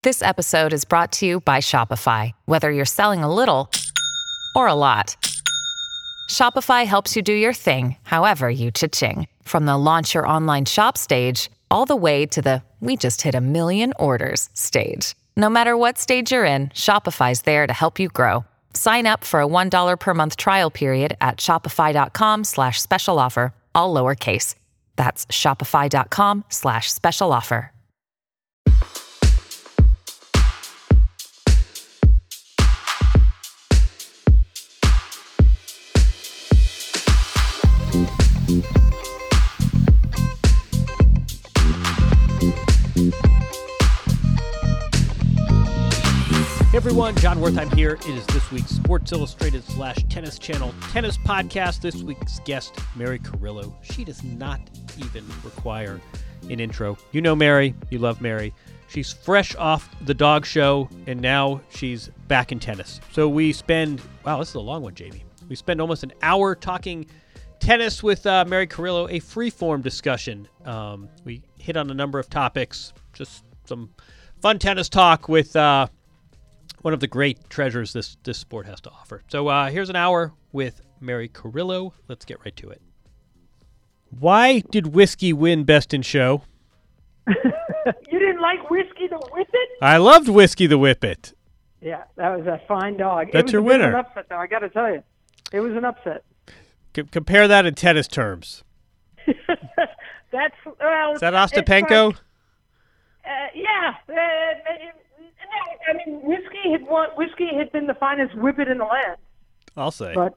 This episode is brought to you by Shopify. Whether you're selling a little or a lot, Shopify helps you do your thing, however you cha-ching. From the launch your online shop stage, all the way to the we just hit 1 million orders stage. No matter what stage you're in, Shopify's there to help you grow. Sign up for a $1 per month trial period at shopify.com/special offer, all lowercase. That's shopify.com/special offer. Hey everyone, John Wertheim here. It is this week's Sports Illustrated / Tennis Channel Tennis Podcast. This week's guest, Mary Carillo. She does not even require an intro. You know Mary. You love Mary. She's fresh off the dog show, and now she's back in tennis. So we spend, wow, this is a long one, Jamie. We spend almost an hour talking tennis with Mary Carillo, a free-form discussion. We hit on a number of topics, just some fun tennis talk with one of the great treasures this sport has to offer. So here's an hour with Mary Carillo. Let's get right to it. Why did Whiskey win Best in Show? You didn't like Whiskey the Whippet? I loved Whiskey the Whippet. Yeah, that was a fine dog. That's your winner. winner. It was an upset, though, I got to tell you. It was an upset. Compare that in tennis terms. That's, well... Is that Ostapenko? Like, yeah. I mean, Whiskey had been the finest whippet in the land. I'll say. But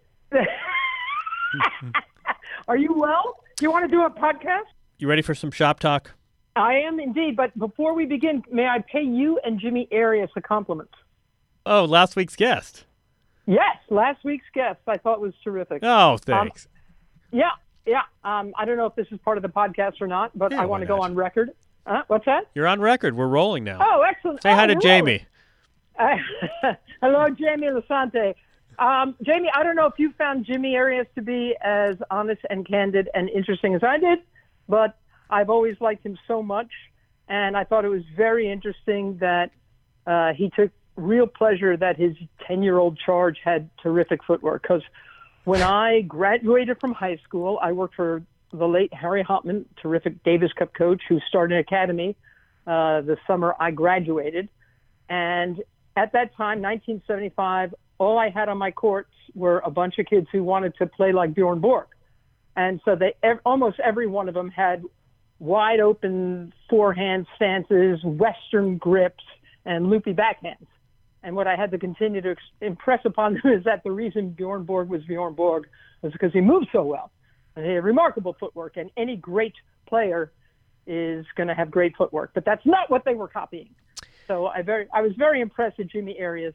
are you well? Do you want to do a podcast? You ready for some shop talk? I am indeed. But before we begin, may I pay you and Jimmy Arias a compliment? Oh, last week's guest. Yes, last week's guest I thought was terrific. Oh, thanks. Yeah. I don't know if this is part of the podcast or not, but Yeah, I want to why go not? on record. What's that? You're on record. We're rolling now. Oh, excellent. Say hi to we're Jamie. rolling. Hello, Jamie Lasante. Jamie, I don't know if you found Jimmy Arias to be as honest and candid and interesting as I did, but I've always liked him so much, and I thought it was very interesting that he took real pleasure that his 10-year-old charge had terrific footwork. Because when I graduated from high school, I worked for the late Harry Hopman, terrific Davis Cup coach who started an academy the summer I graduated. And at that time, 1975, all I had on my courts were a bunch of kids who wanted to play like Bjorn Borg. And so almost every one of them had wide open forehand stances, Western grips, and loopy backhands. And what I had to continue to impress upon them is that the reason Bjorn Borg was Bjorn Borg was because he moved so well. And he had remarkable footwork, and any great player is going to have great footwork. But that's not what they were copying. So I was very impressed that Jimmy Arias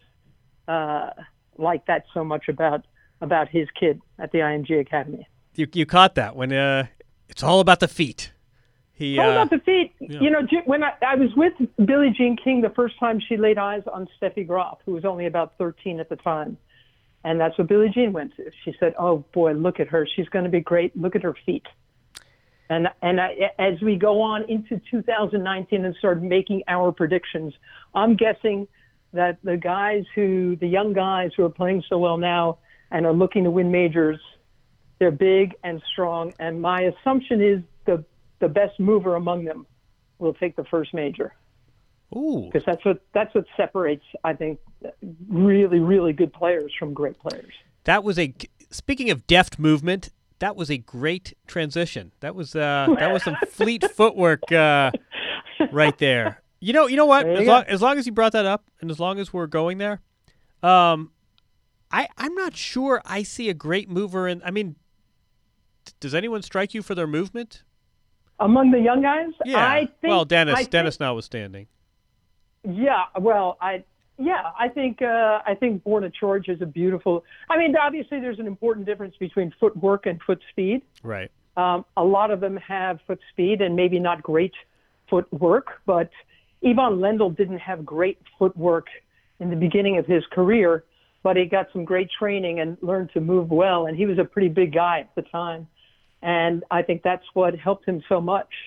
liked that so much about his kid at the IMG Academy. You caught that when it's all about the feet. It's all about the feet. Yeah. You know, when I was with Billie Jean King the first time she laid eyes on Steffi Graf, who was only about 13 at the time. And that's what Billie Jean went to. She said, oh, boy, look at her. She's going to be great. Look at her feet. And as we go on into 2019 and start making our predictions, I'm guessing that the young guys who are playing so well now and are looking to win majors, they're big and strong. And my assumption is the best mover among them will take the first major. Ooh. Because that's what separates, I think, really, really good players from great players. Speaking of deft movement, that was a great transition. That was some fleet footwork right there. You know what? As long as you brought that up, and as long as we're going there, I'm not sure I see a great mover in. I mean, does anyone strike you for their movement among the young guys? Yeah. Dennis notwithstanding. Yeah. Well, I think Borna George is a beautiful. I mean, obviously, there's an important difference between footwork and foot speed. Right. A lot of them have foot speed and maybe not great footwork, but Ivan Lendl didn't have great footwork in the beginning of his career, but he got some great training and learned to move well, and he was a pretty big guy at the time. And I think that's what helped him so much.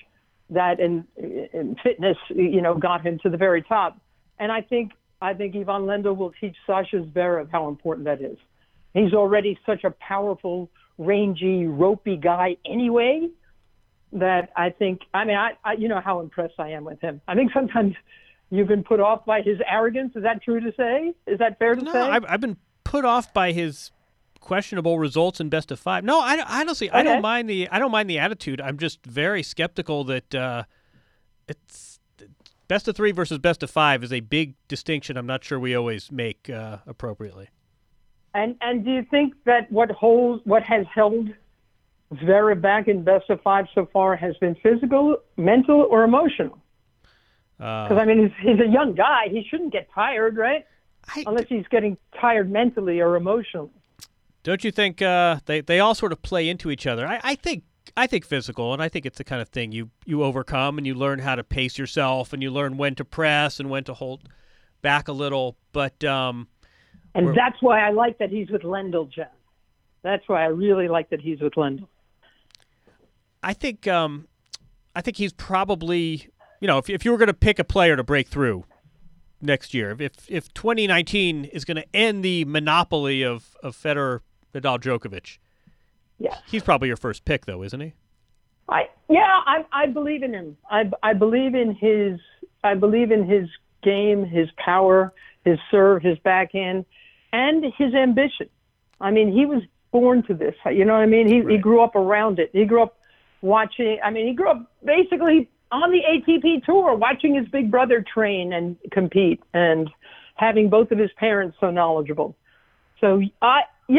that in fitness, got him to the very top. And I think Ivan Lendl will teach Sasha Zverev how important that is. He's already such a powerful, rangy, ropey guy anyway, that I you know how impressed I am with him. I think sometimes you've been put off by his arrogance. Is that true to say? Is that fair to say? No, I've been put off by his questionable results in best of 5. No, honestly, okay. I don't mind the attitude. I'm just very skeptical that it's best of 3 versus best of 5 is a big distinction. I'm not sure we always make appropriately. And do you think that what has held Zverev back in best of 5 so far has been physical, mental, or emotional? Because he's a young guy. He shouldn't get tired, right? Unless he's getting tired mentally or emotionally. Don't you think they all sort of play into each other? I think physical, and I think it's the kind of thing you overcome, and you learn how to pace yourself, and you learn when to press and when to hold back a little. But and that's why I like that he's with Lendl, John. That's why I really like that he's with Lendl. I think he's probably, if you were going to pick a player to break through next year, if 2019 is going to end the monopoly of Federer, Nadal, Djokovic, yeah, he's probably your first pick, though, isn't he? I believe in him. I believe in his game, his power, his serve, his backhand, and his ambition. I mean, he was born to this. You know what I mean? He grew up around it. He grew up watching. He grew up basically on the ATP tour, watching his big brother train and compete, and having both of his parents so knowledgeable. So I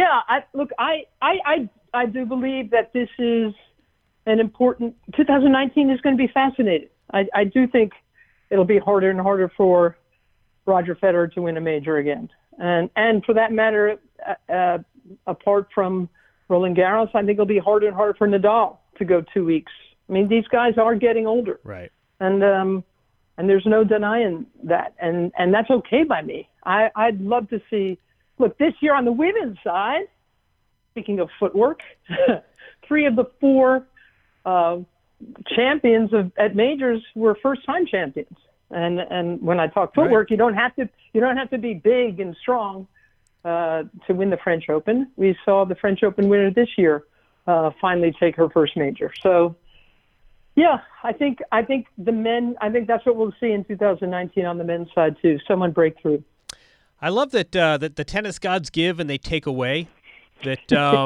do believe that this is an important. 2019 is going to be fascinating. I do think it'll be harder and harder for Roger Federer to win a major again, and for that matter, apart from Roland Garros, I think it'll be harder and harder for Nadal to go 2 weeks. I mean, these guys are getting older, right? And there's no denying that, and that's okay by me. I'd love to see. Look, this year on the women's side, speaking of footwork, 3 of the 4 champions at majors were first-time champions. And when I talk footwork, you don't have to be big and strong to win the French Open. We saw the French Open winner this year finally take her first major. So, yeah, I think the men. I think that's what we'll see in 2019 on the men's side too. Someone break through. I love that that the tennis gods give and they take away. That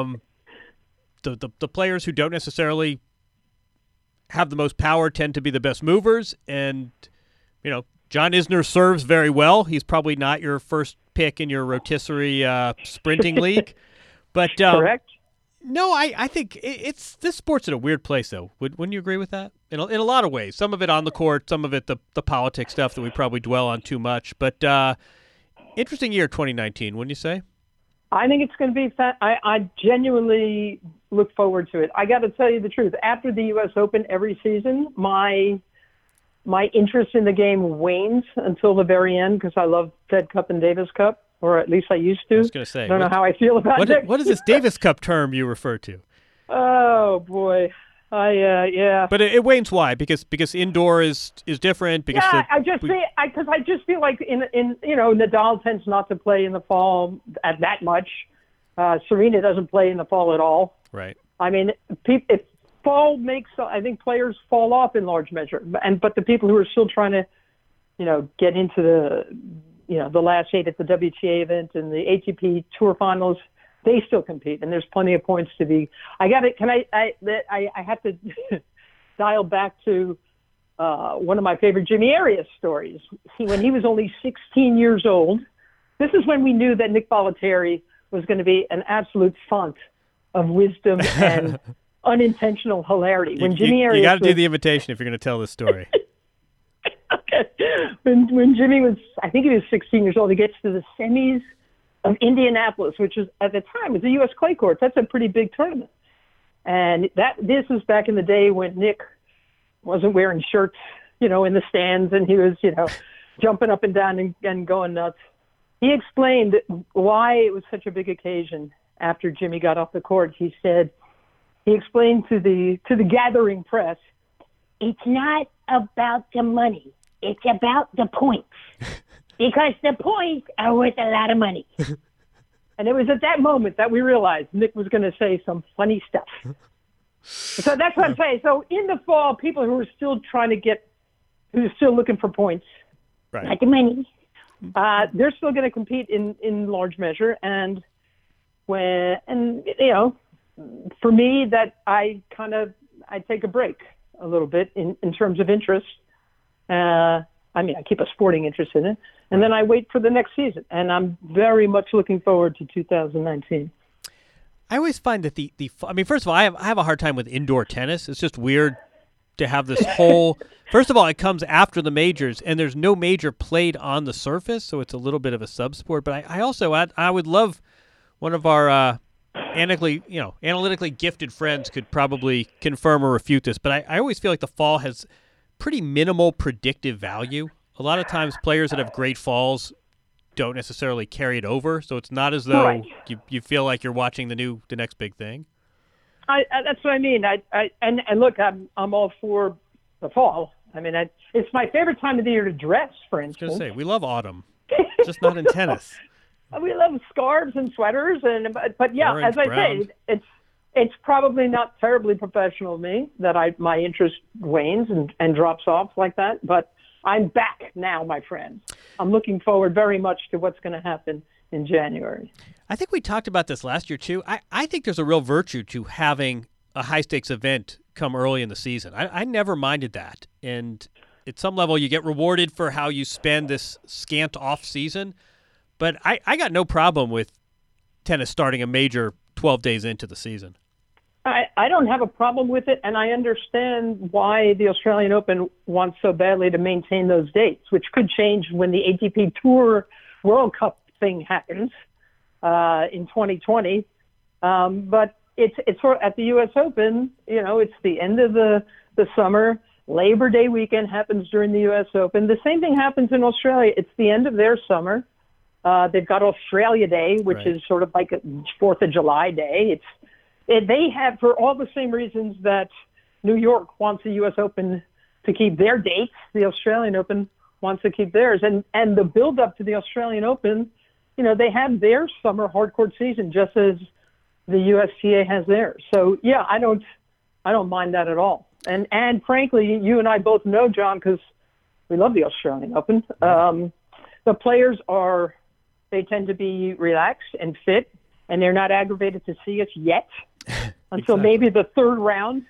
the players who don't necessarily have the most power tend to be the best movers. And John Isner serves very well. He's probably not your first pick in your rotisserie sprinting league, but correct. No, I think it's this sport's in a weird place, though. Wouldn't you agree with that? In a lot of ways. Some of it on the court, some of it the politics stuff that we probably dwell on too much. But interesting year 2019, wouldn't you say? I think it's going to be I genuinely look forward to it. I got to tell you the truth. After the U.S. Open every season, my interest in the game wanes until the very end because I love Fed Cup and Davis Cup. Or at least I used to. I was going to say. I don't know how I feel about it. What is this Davis Cup term you refer to? Oh, boy. Yeah. But it wanes why? Because indoor is different? Because I just feel like in Nadal tends not to play in the fall at that much. Serena doesn't play in the fall at all. Right. I mean, if fall makes, I think players fall off in large measure. But the people who are still trying to, get into the last 8 at the WTA event and the ATP Tour Finals, they still compete, and there's plenty of points to be. I have to dial back to one of my favorite Jimmy Arias stories. When he was only 16 years old, this is when we knew that Nick Bollettieri was going to be an absolute font of wisdom and unintentional hilarity. When Jimmy Arias, you got to do the invitation if you're going to tell this story. When Jimmy was, I think he was 16 years old, he gets to the semis of Indianapolis, which is at the time was the U.S. clay courts. That's a pretty big tournament. And this was back in the day when Nick wasn't wearing shirts, in the stands, and he was, jumping up and down and going nuts. He explained why it was such a big occasion after Jimmy got off the court. He explained to the gathering press it's not about the money. It's about the points. Because the points are worth a lot of money. And it was at that moment that we realized Nick was going to say some funny stuff. So that's what I'm saying. So in the fall, people who are still who's still looking for points, Right. Not the money. they're still going to compete in large measure. And for me, that I take a break a little bit in terms of interest. I keep a sporting interest in it, and then I wait for the next season. And I'm very much looking forward to 2019. I always find that first of all, I have a hard time with indoor tennis. It's just weird to have this whole. First of all, it comes after the majors, and there's no major played on the surface, so it's a little bit of a sub-sport. But I would love one of our analytically gifted friends could probably confirm or refute this. But I always feel like the fall has pretty minimal predictive value. A lot of times, players that have great falls don't necessarily carry it over, so it's not as though Right. you feel like you're watching the next big thing. That's what I mean. And look, I'm all for the fall. It's my favorite time of the year to dress, for I was instance. going to say, we love autumn, just not in tennis. We love scarves and sweaters, but yeah, Orange, as I brown. say, it's probably not terribly professional of me that my interest wanes and drops off like that. But I'm back now, my friends. I'm looking forward very much to what's going to happen in January. I think we talked about this last year, too. I think there's a real virtue to having a high-stakes event come early in the season. I never minded that. And at some level, you get rewarded for how you spend this scant off-season. But I got no problem with tennis starting a major 12 days into the season. I don't have a problem with it, and I understand why the Australian Open wants so badly to maintain those dates, which could change when the ATP Tour World Cup thing happens in 2020. But it's sort of at the U.S. Open, it's the end of the summer. Labor Day weekend happens during the U.S. Open. The same thing happens in Australia. It's the end of their summer. They've got Australia Day, which Right. is sort of like a 4th of July day. They have, for all the same reasons that New York wants the U.S. Open to keep their dates, the Australian Open wants to keep theirs. And the build-up to the Australian Open, they have their summer hardcourt season just as the USTA has theirs. So, yeah, I don't mind that at all. And frankly, you and I both know, John, because we love the Australian Open. The players they tend to be relaxed and fit, and they're not aggravated to see us yet until maybe the third round.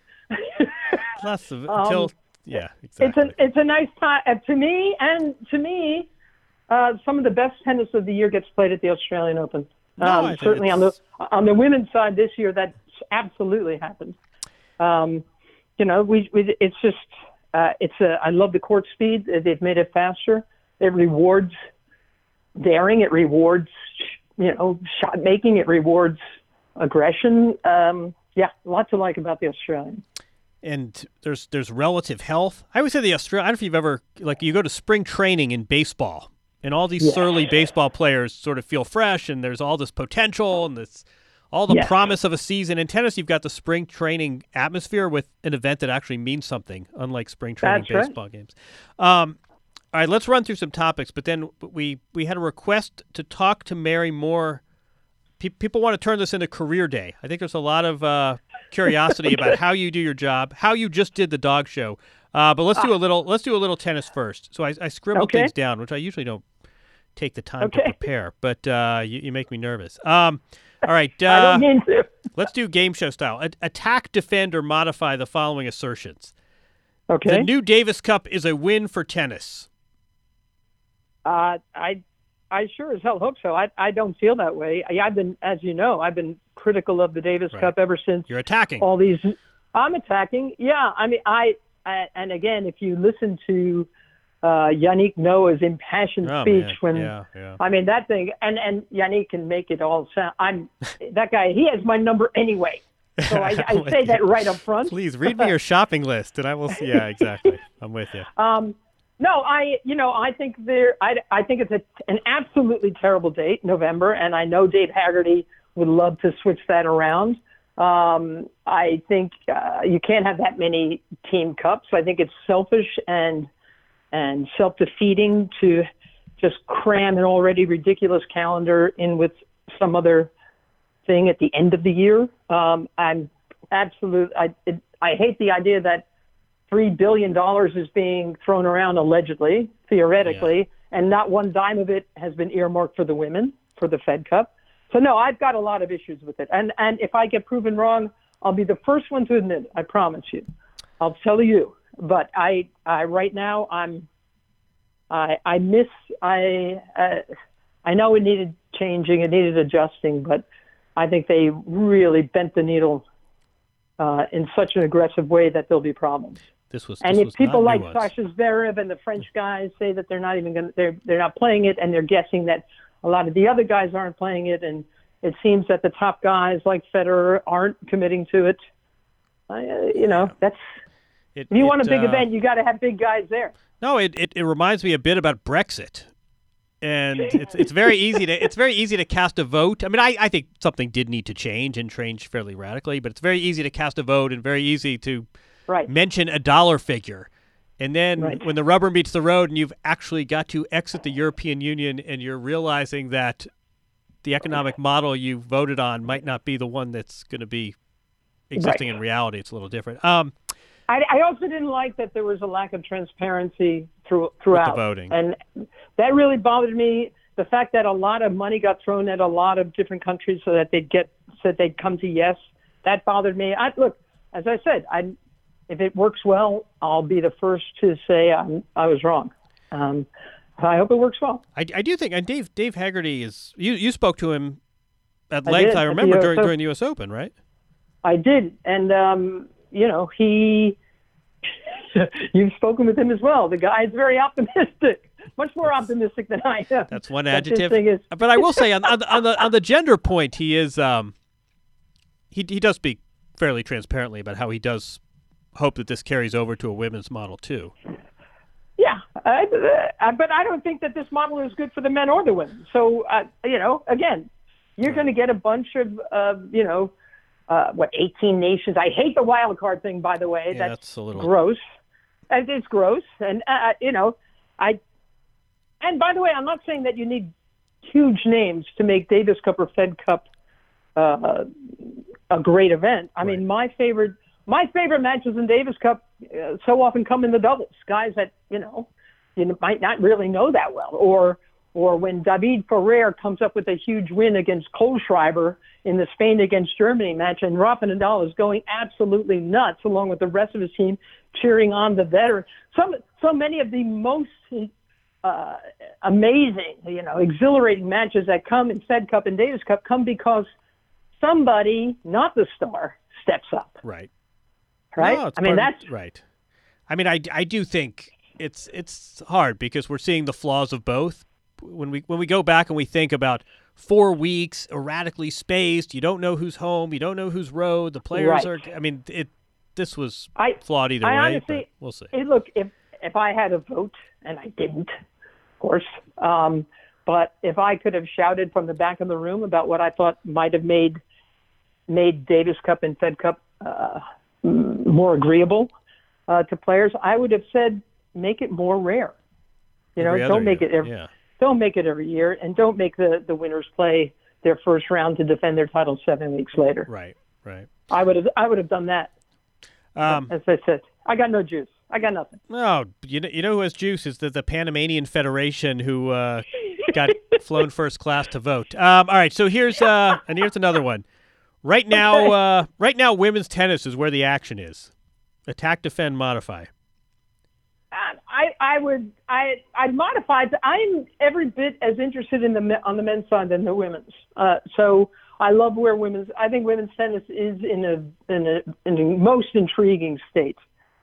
Exactly. It's a nice time to me. Some of the best tennis of the year gets played at the Australian Open. Certainly on the women's side this year, that absolutely happened. It's just I love the court speed. They've made it faster. It rewards daring. It rewards shot making. It rewards aggression. A lot to like about the Australian. And there's relative health. I always say the Australian. I don't know if you've ever you go to spring training in baseball, and all these surly baseball players sort of feel fresh, and there's all this potential and all the promise of a season. In tennis, you've got the spring training atmosphere with an event that actually means something, unlike spring training baseball games. All right, let's run through some topics, but then we had a request to talk to Mary more. People want to turn this into career day. I think there's a lot of curiosity about how you do your job, how you just did the dog show. But let's do a little tennis first. So I scribbled things down, which I usually don't take the time to prepare, but you make me nervous. All right, I don't mean to. Let's do game show style. Attack, defend, or modify the following assertions. Okay. The new Davis Cup is a win for tennis. I sure as hell hope so. I don't feel that way. I've been critical of the Davis Cup ever since. You're attacking. All these. I'm attacking. Yeah. And again, if you listen to Yannick Noah's impassioned speech that thing, and Yannick can make it all sound. That guy. He has my number anyway. So I say that right up front. Please read me your shopping list, and I will see. Yeah, exactly. I'm with you. No, I think I think it's an absolutely terrible date, November, and I know Dave Haggerty would love to switch that around. I think you can't have that many team cups. I think it's selfish and self-defeating to just cram an already ridiculous calendar in with some other thing at the end of the year. I hate the idea that $3 billion is being thrown around allegedly, theoretically, and not one dime of it has been earmarked for the women, for the Fed Cup. So, no, I've got a lot of issues with it. And if I get proven wrong, I'll be the first one to admit it. I promise you. I'll tell you. But I right now, I know it needed changing, it needed adjusting, but I think they really bent the needle in such an aggressive way that there'll be problems. If people like Sasha Zverev and the French guys say that they're not even going, they're not playing it, and they're guessing that a lot of the other guys aren't playing it, and it seems that the top guys like Federer aren't committing to it. That's if you want a big event, you got to have big guys there. No, it reminds me a bit about Brexit. And it's very easy to cast a vote. I mean, I think something did need to change and change fairly radically, but it's very easy to cast a vote and very easy to mention a dollar figure. And then when the rubber meets the road and you've actually got to exit the European Union and you're realizing that the economic model you voted on might not be the one that's going to be existing in reality, it's a little different. I also didn't like that there was a lack of transparency throughout the voting. And that really bothered me. The fact that a lot of money got thrown at a lot of different countries so that they'd come to yes, that bothered me. Look, as I said, if it works well, I'll be the first to say I was wrong. I hope it works well. I do think, and Dave Haggerty is. You spoke to him at length. I remember during the U.S. Open, right? I did, and he. You've spoken with him as well. The guy is very optimistic, much more optimistic than I am. That's one adjective. But I will say on the gender point, he is he does speak fairly transparently about how he does hope that this carries over to a women's model too. Yeah, but I don't think that this model is good for the men or the women. So again, you're going to get a bunch of 18 nations. I hate the wild card thing, by the way. Yeah, that's a little gross. It's gross. And, and by the way, I'm not saying that you need huge names to make Davis Cup or Fed Cup a great event. I mean, my favorite matches in Davis Cup so often come in the doubles. Guys that, you might not really know that well. Or when David Ferrer comes up with a huge win against Kohlschreiber in the Spain against Germany match, and Rafa Nadal is going absolutely nuts along with the rest of his team cheering on the veteran. So many of the most amazing, exhilarating matches that come in Fed Cup and Davis Cup come because somebody, not the star, steps up. Right. Right? No, that's right. I mean, I do think it's hard because we're seeing the flaws of both. When we go back and we think about 4 weeks, erratically spaced, you don't know who's home, you don't know who's road, the players are. I mean, this was flawed either way. Honestly, but we'll see. Look, if I had a vote, and I didn't, of course, but if I could have shouted from the back of the room about what I thought might have made Davis Cup and Fed Cup more agreeable to players, I would have said make it more rare. Don't make it every year, and don't make the winners play their first round to defend their title 7 weeks later. Right. I would have done that. As I said, I got no juice. I got nothing. No, you know who has juice is the Panamanian Federation who got flown first class to vote. All right, so here's another one. Right now, women's tennis is where the action is. Attack, defend, modify. I'd modify it. I'm every bit as interested on the men's side than the women's. So I love I think women's tennis is in a most intriguing state.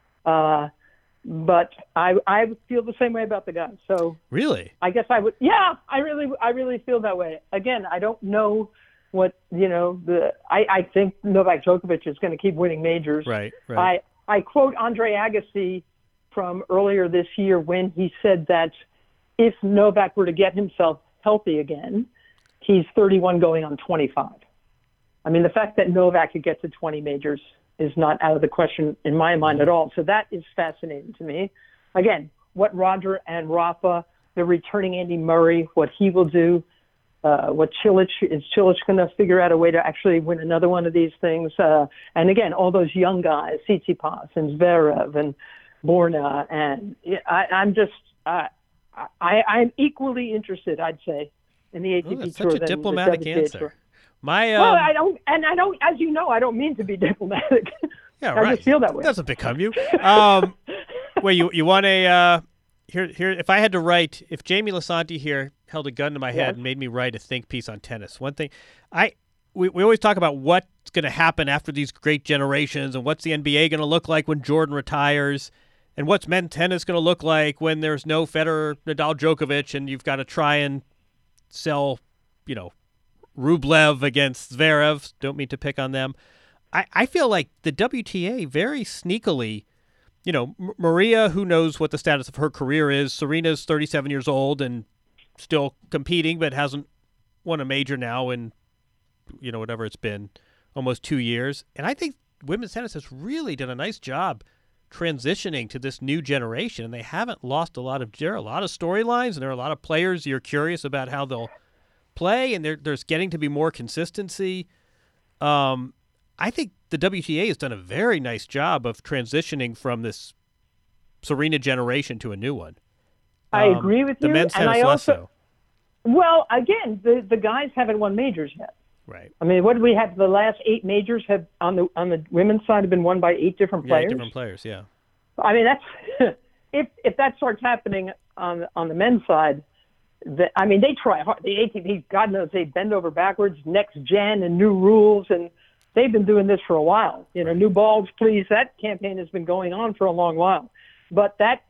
But I feel the same way about the guys. So really, I guess I would. Yeah, I really feel that way. Again, I don't know what I think Novak Djokovic is going to keep winning majors. Right. I quote Andre Agassi from earlier this year when he said that if Novak were to get himself healthy again, he's 31 going on 25. I mean, the fact that Novak could get to 20 majors is not out of the question in my mind at all. So that is fascinating to me. Again, what Roger and Rafa, the returning Andy Murray, what he will do, what Cilic, is Cilic going to figure out a way to actually win another one of these things? And again, all those young guys, Tsitsipas and Zverev and Borna, and I'm equally interested, I'd say, in the ATP that's Tour such a than diplomatic the WTA answer. Tour. Well, I don't, as you know, I don't mean to be diplomatic. Yeah, I right. just feel that way. It doesn't become you. Well, you want a here? If I had to write, if Jamie Lisanti here held a gun to my head and made me write a think piece on tennis, one thing, we always talk about what's going to happen after these great generations, and what's the NBA going to look like when Jordan retires, and what's men's tennis going to look like when there's no Federer, Nadal, Djokovic, and you've got to try and sell, Rublev against Zverev. Don't mean to pick on them. I feel like the WTA very sneakily, Maria, who knows what the status of her career is. Serena's 37 years old and still competing, but hasn't won a major now in, whatever it's been, almost 2 years. And I think women's tennis has really done a nice job transitioning to this new generation, and they haven't lost a lot of. There are a lot of storylines, and there are a lot of players you're curious about how they'll play, and there's getting to be more consistency. I think the WTA has done a very nice job of transitioning from this Serena generation to a new one. I agree with you. The men's tennis and I less so. Well, again, the guys haven't won majors yet. Right. I mean, what do we have? The last 8 majors have on the women's side have been won by 8 different players. 8 different players, yeah. I mean, that's if that starts happening on the men's side. They try hard. The ATP, God knows, they bend over backwards, next gen and new rules, and they've been doing this for a while. New balls, please. That campaign has been going on for a long while. But that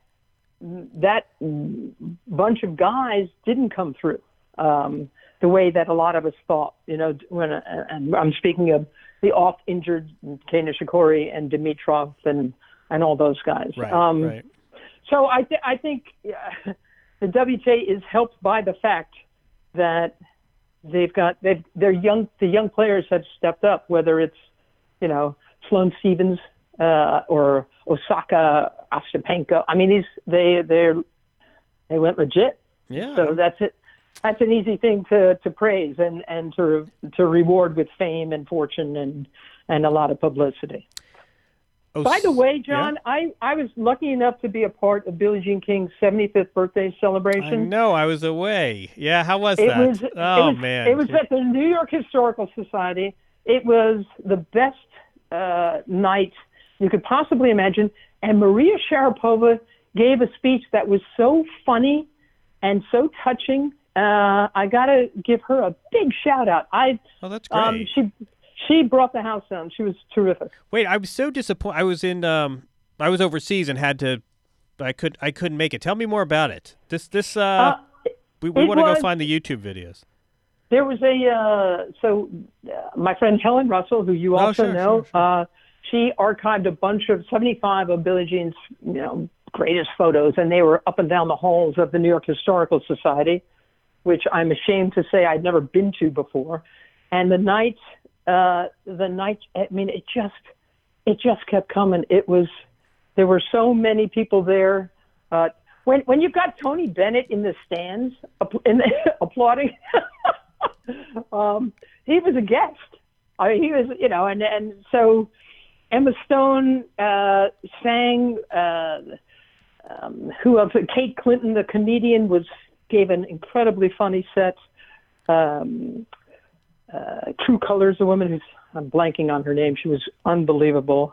bunch of guys didn't come through the way that a lot of us thought. And I'm speaking of the oft-injured Kei Nishikori and Dimitrov and all those guys. Right, right. So I think the WTA is helped by the fact that the young players have stepped up, whether it's Sloane Stephens or Osaka Ostapenko. I mean, they went legit. Yeah. So that's it. That's an easy thing to praise and to reward with fame and fortune and a lot of publicity. By the way, John, yeah. I was lucky enough to be a part of Billie Jean King's 75th birthday celebration. I know, I was away. Yeah, how was that? Man. It was at the New York Historical Society. It was the best night you could possibly imagine. And Maria Sharapova gave a speech that was so funny and so touching. I got to give her a big shout out. That's great. She brought the house down. She was terrific. Wait, I was so disappointed. I was overseas and I couldn't make it. Tell me more about it. We want to go find the YouTube videos. There was my friend Helen Russell, who you also know, sure. She archived a bunch of 75 of Billie Jean's, greatest photos, and they were up and down the halls of the New York Historical Society, which I'm ashamed to say I'd never been to before. And the night, I mean, it just kept coming. There were so many people there. When you've got Tony Bennett in the stands applauding, he was a guest. I mean, he was, and so Emma Stone sang. Who else? Kate Clinton, the comedian, gave an incredibly funny set. True Colors, the woman I'm blanking on her name. She was unbelievable.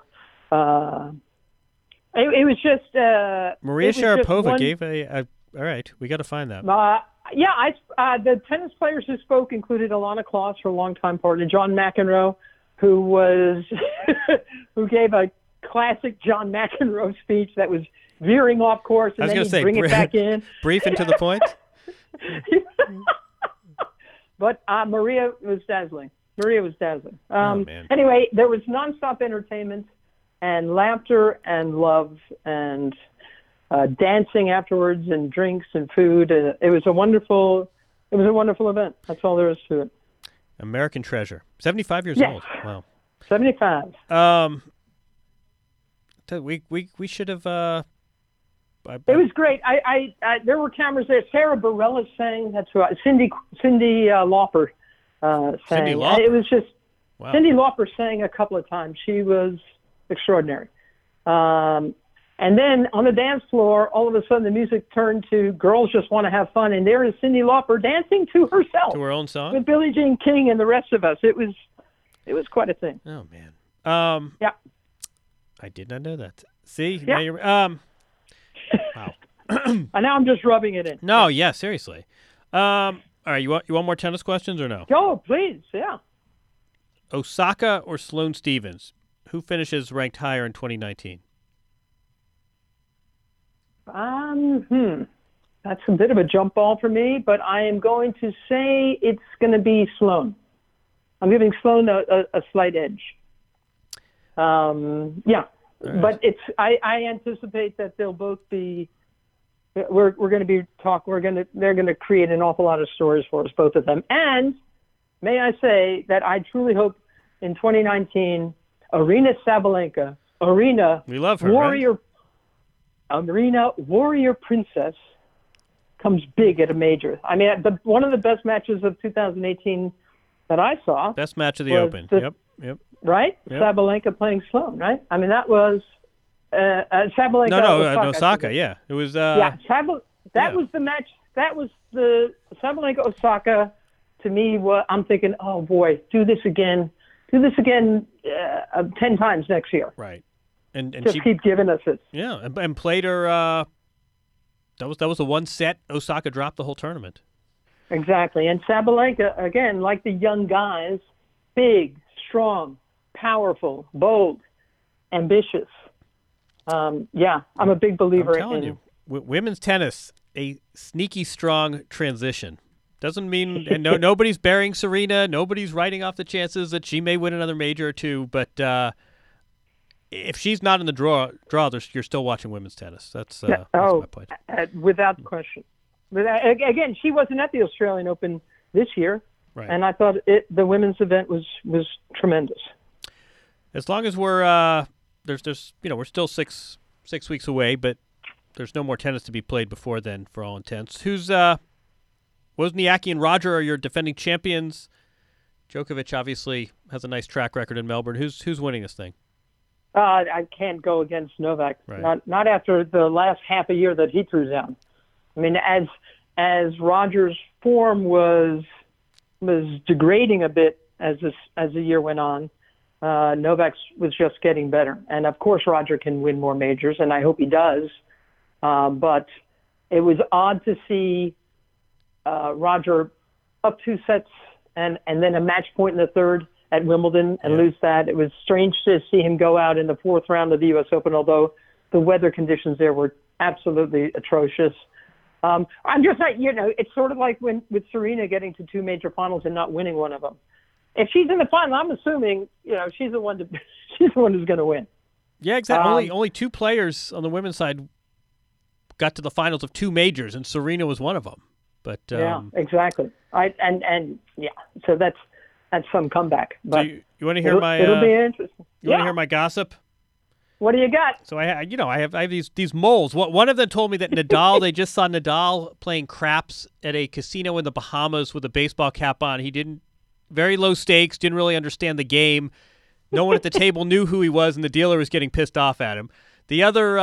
It was just Maria Sharapova gave a. All right, we got to find that. The tennis players who spoke included Alana Kloss, her longtime partner, John McEnroe, who gave a classic John McEnroe speech that was veering off course, and then he'd bring it back in. Brief and to the point. But Maria was dazzling. Man. Anyway, there was nonstop entertainment and laughter and love and dancing afterwards and drinks and food. It was a wonderful event. That's all there is to it. American Treasure. 75 years Yes. old. Wow. 75. We should have. It was great. I there were cameras there. Sarah Bareilles sang. That's right. Cindy Lauper sang. Cyndi Lauper. It was just Wow. Cyndi Lauper sang a couple of times. She was extraordinary. And then on the dance floor, all of a sudden the music turned to "Girls Just Want to Have Fun," and there is Cyndi Lauper dancing to herself, To her own song? with Billie Jean King and the rest of us. It was quite a thing. Oh, man. Yeah. I did not know that. See? Yeah. Now you're, wow. And now I'm just rubbing it in. No, yeah, seriously. All right, you want more tennis questions or no? Go, please. Yeah. Osaka or Sloane Stephens? Who finishes ranked higher in 2019? That's a bit of a jump ball for me, but I am going to say it's going to be Sloane. I'm giving Sloane a slight edge. Yeah, right. But I anticipate that they'll both be. We're going to be They're going to create an awful lot of stories for us, both of them. And may I say that I truly hope in 2019, Aryna Sabalenka, We love her, Warrior. Arena Warrior Princess comes big at a major. I mean, one of the best matches of 2018 that I saw. Best match of the was Open. Yep. Right? Yep. Sabalenka playing Sloane, right? I mean, that was Sabalenka. Osaka. Yeah, it was. That yeah. was the match. That was the Sabalenka Osaka. To me, I'm thinking, oh boy, do this again 10 times next year. Right. And Just keep giving us it. Yeah, and played her. That was the one set Osaka dropped the whole tournament. Exactly, and Sabalenka again, like the young guys, big, strong, powerful, bold, ambitious. Yeah, I'm a big believer I'm telling in. you, women's tennis, a sneaky strong transition. Doesn't mean and nobody's burying Serena. Nobody's writing off the chances that she may win another major or two. But if she's not in the draw, you're still watching women's tennis. That's my point. Without question. Again, she wasn't at the Australian Open this year, Right. and I thought the women's event was tremendous. As long as we're we're still six weeks away, but there's no more tennis to be played before then, for all intents. Wozniacki and Roger are your defending champions. Djokovic obviously has a nice track record in Melbourne. Who's winning this thing? I can't go against Novak. Right. Not after the last half a year that he threw down. I mean, as Roger's form was degrading a bit as the year went on, Novak was just getting better. And of course, Roger can win more majors, and I hope he does. But it was odd to see Roger up 2 sets and then a match point in the third at Wimbledon and lose that. It was strange to see him go out in the 4th round of the U.S. Open, although the weather conditions there were absolutely atrocious. I'm just like, it's sort of like with Serena getting to 2 major finals and not winning one of them. If she's in the final, I'm assuming, she's the one who's going to win. Yeah, exactly. Only 2 players on the women's side got to the finals of 2 majors, and Serena was one of them. But yeah, exactly. So that's some comeback. But so you want to hear it'll be interesting. You want to hear my gossip? What do you got? So I have these moles. One of them told me that Nadal, they just saw Nadal playing craps at a casino in the Bahamas with a baseball cap on. He very low stakes, didn't really understand the game. No one at the table knew who he was, and the dealer was getting pissed off at him. The other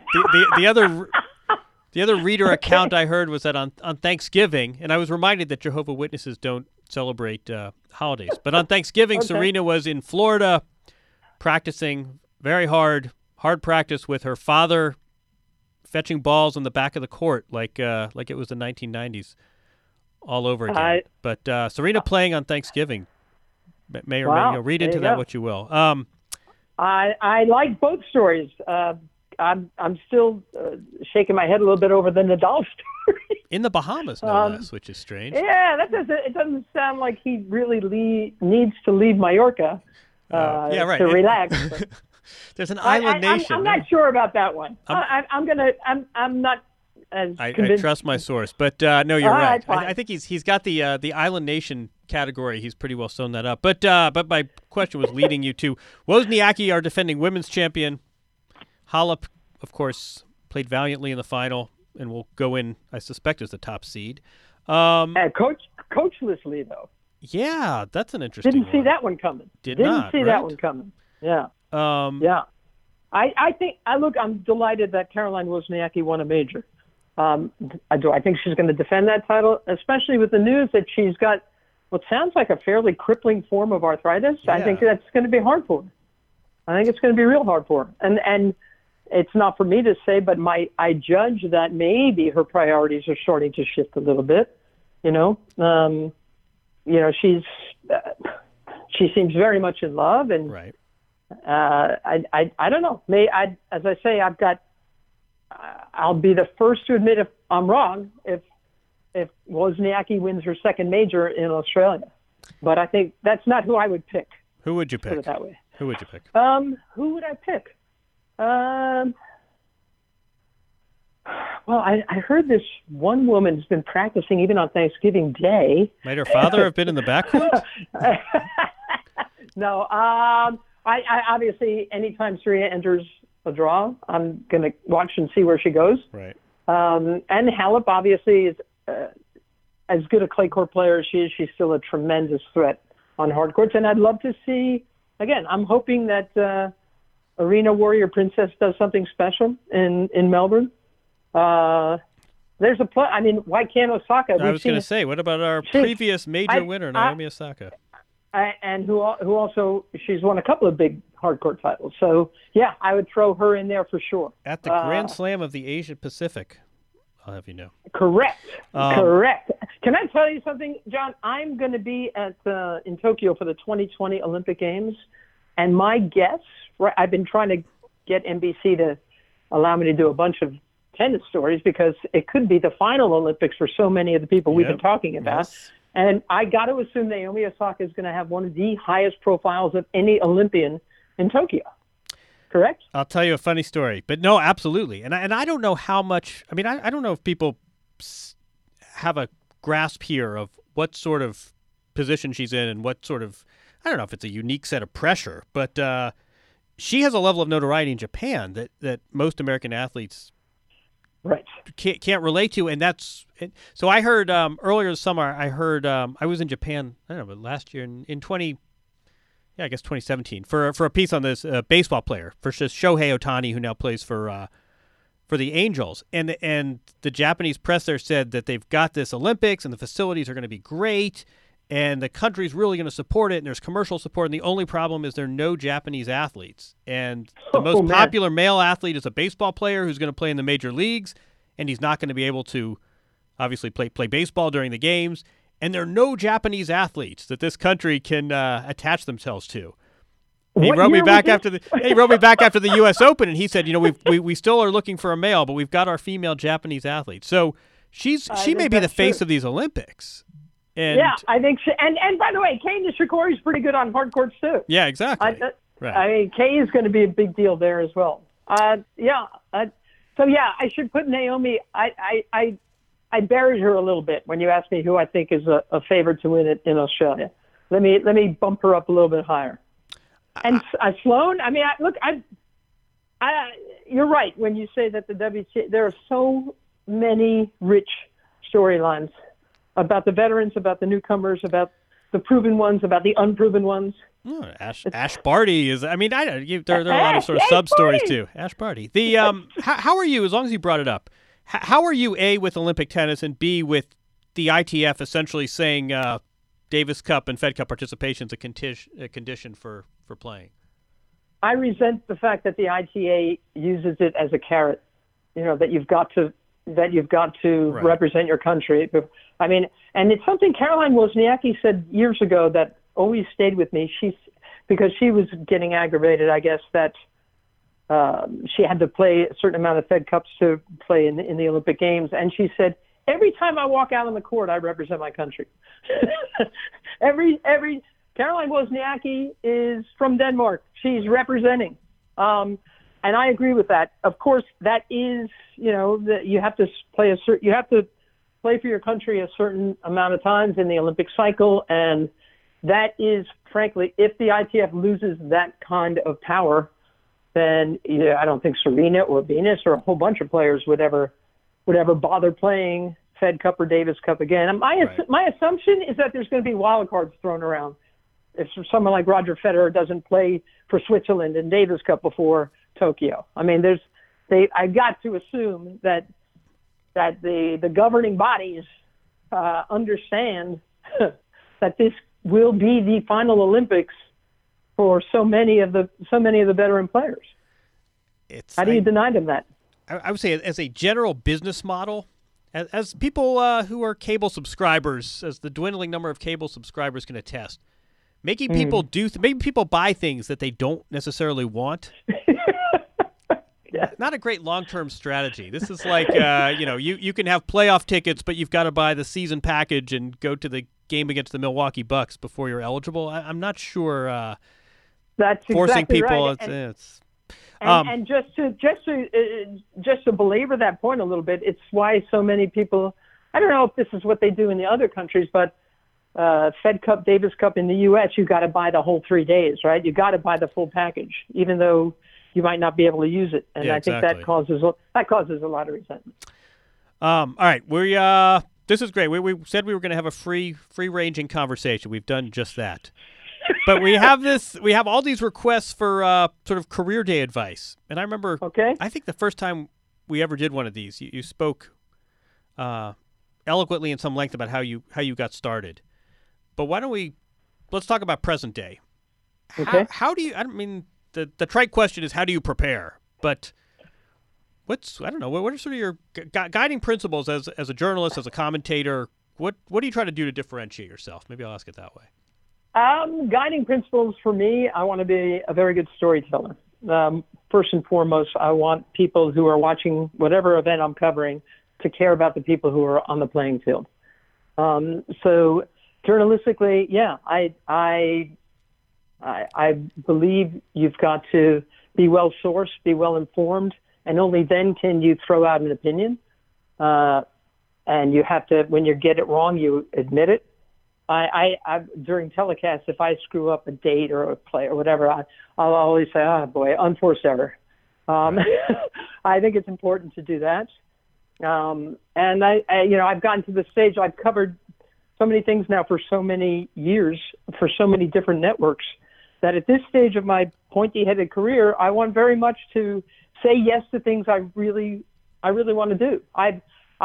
the other reader account I heard was that on Thanksgiving, and I was reminded that Jehovah's Witnesses don't celebrate holidays, but on Thanksgiving, Serena was in Florida practicing very hard practice with her father, fetching balls on the back of the court like it was the 1990s all over again. But Serena playing on Thanksgiving may or may read into that what you will. I like both stories. I'm still shaking my head a little bit over the Nadal story. In the Bahamas, no less, which is strange. Yeah, it doesn't sound like he really needs to leave Mallorca to relax. There's an island nation. I'm not sure about that one. I'm not as I convinced. trust my source, but no, you're All right. right, fine. I think he's got the Island Nation category. He's pretty well sewn that up. But my question was leading you to Wozniacki, our defending women's champion. Halep, of course, played valiantly in the final and will go in, I suspect, as the top seed. Coachlessly, though. Yeah, that's an interesting Didn't see one. that one coming. Didn't see that one coming. Yeah. Yeah. I think I'm delighted that Caroline Wozniacki won a major. I think she's going to defend that title, especially with the news that she's got what sounds like a fairly crippling form of arthritis. Yeah. I think that's going to be hard for her. I think it's going to be real hard for her. And it's not for me to say, but I judge that maybe her priorities are starting to shift a little bit. She seems very much in love, and Right. I don't know. As I say, I'll be the first to admit if I'm wrong if Wozniacki wins her second major in Australia, but I think that's not who I would pick. Who would you pick? Put it that way. Who would you pick? Who would I pick? Well, I heard this one woman's been practicing even on Thanksgiving Day. Might her father have been in the backcourt? No. I obviously, anytime Serena enters a draw, I'm going to watch and see where she goes. Right. And Halep obviously is as good a clay court player as she is. She's still a tremendous threat on hard courts. And I'd love to see, again, I'm hoping that Arena Warrior Princess does something special in Melbourne. There's why can't Osaka? I was going to say, what about our previous major winner, Naomi Osaka? And who also, she's won a couple of big hardcourt titles. So, yeah, I would throw her in there for sure. At the Grand Slam of the Asia Pacific, I'll have you know. Correct. Correct. Can I tell you something, John? I'm going to be in Tokyo for the 2020 Olympic Games, and my guess, I've been trying to get NBC to allow me to do a bunch of tennis stories because it could be the final Olympics for so many of the people we've been talking about. Yes. And I got to assume Naomi Osaka is going to have one of the highest profiles of any Olympian in Tokyo. Correct? I'll tell you a funny story, but no, absolutely. And I don't know how much. I mean, I don't know if people have a grasp here of what sort of position she's in and what sort of. I don't know if it's a unique set of pressure, but she has a level of notoriety in Japan that most American athletes. Right. Can't relate to, and that's so. I heard earlier this summer. I heard I was in Japan. I don't know, but last year in 2017 for a piece on this baseball player for Shohei Ohtani, who now plays for the Angels, and the Japanese press there said that they've got this Olympics and the facilities are going to be great, and the country's really going to support it, and there's commercial support, and the only problem is there are no Japanese athletes. And the most popular male athlete is a baseball player who's going to play in the major leagues, and he's not going to be able to obviously play baseball during the games. And there are no Japanese athletes that this country can attach themselves to. He wrote me back after the U.S. Open, and he said, we still are looking for a male, but we've got our female Japanese athlete. So she may be the face of these Olympics. And, yeah, I think so. And by the way, Kei Nishikori is pretty good on hard courts too. Yeah, exactly. Right. I mean, Kei is going to be a big deal there as well. I should put Naomi. I buried her a little bit when you asked me who I think is a favorite to win it in Australia. Let me bump her up a little bit higher. And Sloane. I mean, you're right when you say that the WTA. There are so many rich storylines about the veterans, about the newcomers, about the proven ones, about the unproven ones. Oh, Ash Barty is. I mean, there are a lot of sort of sub stories too. Ash Barty. The how are you? As long as you brought it up, how are you? A, with Olympic tennis, and B, with the ITF essentially saying Davis Cup and Fed Cup participation is a condition for playing. I resent the fact that the ITA uses it as a carrot. That you've got to right. represent your country. I mean, and it's something Caroline Wozniacki said years ago that always stayed with me. Because she was getting aggravated, I guess, that she had to play a certain amount of Fed Cups to play in the Olympic Games. And she said, every time I walk out on the court, I represent my country. every Caroline Wozniacki is from Denmark. She's representing. And I agree with that. Of course, that is, you have to play for your country a certain amount of times in the Olympic cycle, and that is, frankly, if the ITF loses that kind of power, then I don't think Serena or Venus or a whole bunch of players would ever bother playing Fed Cup or Davis Cup again. And my assumption is that there's going to be wild cards thrown around. If someone like Roger Federer doesn't play for Switzerland in Davis Cup before Tokyo, I mean, I got to assume that the governing bodies understand that this will be the final Olympics for so many of the veteran players. How do you deny them that? I would say, as a general business model, as people who are cable subscribers, as the dwindling number of cable subscribers can attest, making people making people buy things that they don't necessarily want. Yeah. Not a great long-term strategy. This is like, you can have playoff tickets, but you've got to buy the season package and go to the game against the Milwaukee Bucks before you're eligible. I'm not sure. That's forcing exactly people. Right. And just to belabor that point a little bit, it's why so many people. I don't know if this is what they do in the other countries, but Fed Cup, Davis Cup in the U.S., you got to buy the whole 3 days, right? You got to buy the full package, even though you might not be able to use it, and yeah, I think exactly. that causes a lot of resentment. All right, this is great. We said we were going to have a free ranging conversation. We've done just that. But we have all these requests for sort of career day advice. And I remember, I think the first time we ever did one of these, you spoke eloquently in some length about how you got started. But let's talk about present day. Okay. How do you, the trite question is, how do you prepare? But what are sort of your guiding principles as a journalist, as a commentator? What do you try to do to differentiate yourself? Maybe I'll ask it that way. Guiding principles for me, I want to be a very good storyteller. First and foremost, I want people who are watching whatever event I'm covering to care about the people who are on the playing field. So journalistically, yeah, I believe you've got to be well sourced, be well informed, and only then can you throw out an opinion. And you have to, when you get it wrong, you admit it. I during telecasts, if I screw up a date or a play or whatever, I'll always say, "Oh boy, unforced error." I think it's important to do that. And I've gotten to the stage. I've covered so many things now for so many years for so many different networks that at this stage of my pointy-headed career, I want very much to say yes to things I really want to do. I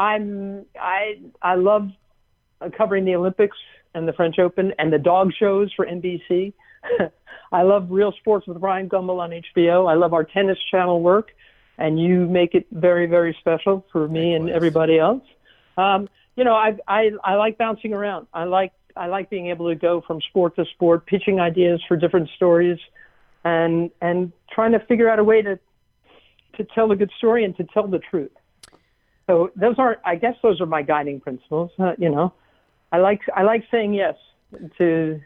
love covering the Olympics and the French Open and the dog shows for NBC. I love Real Sports with Ryan Gumbel on HBO. I love our Tennis Channel work, and you make it very, very special for me and everybody else. I like bouncing around. I like being able to go from sport to sport, pitching ideas for different stories, and trying to figure out a way to tell a good story and to tell the truth. So those are my guiding principles. I like saying yes to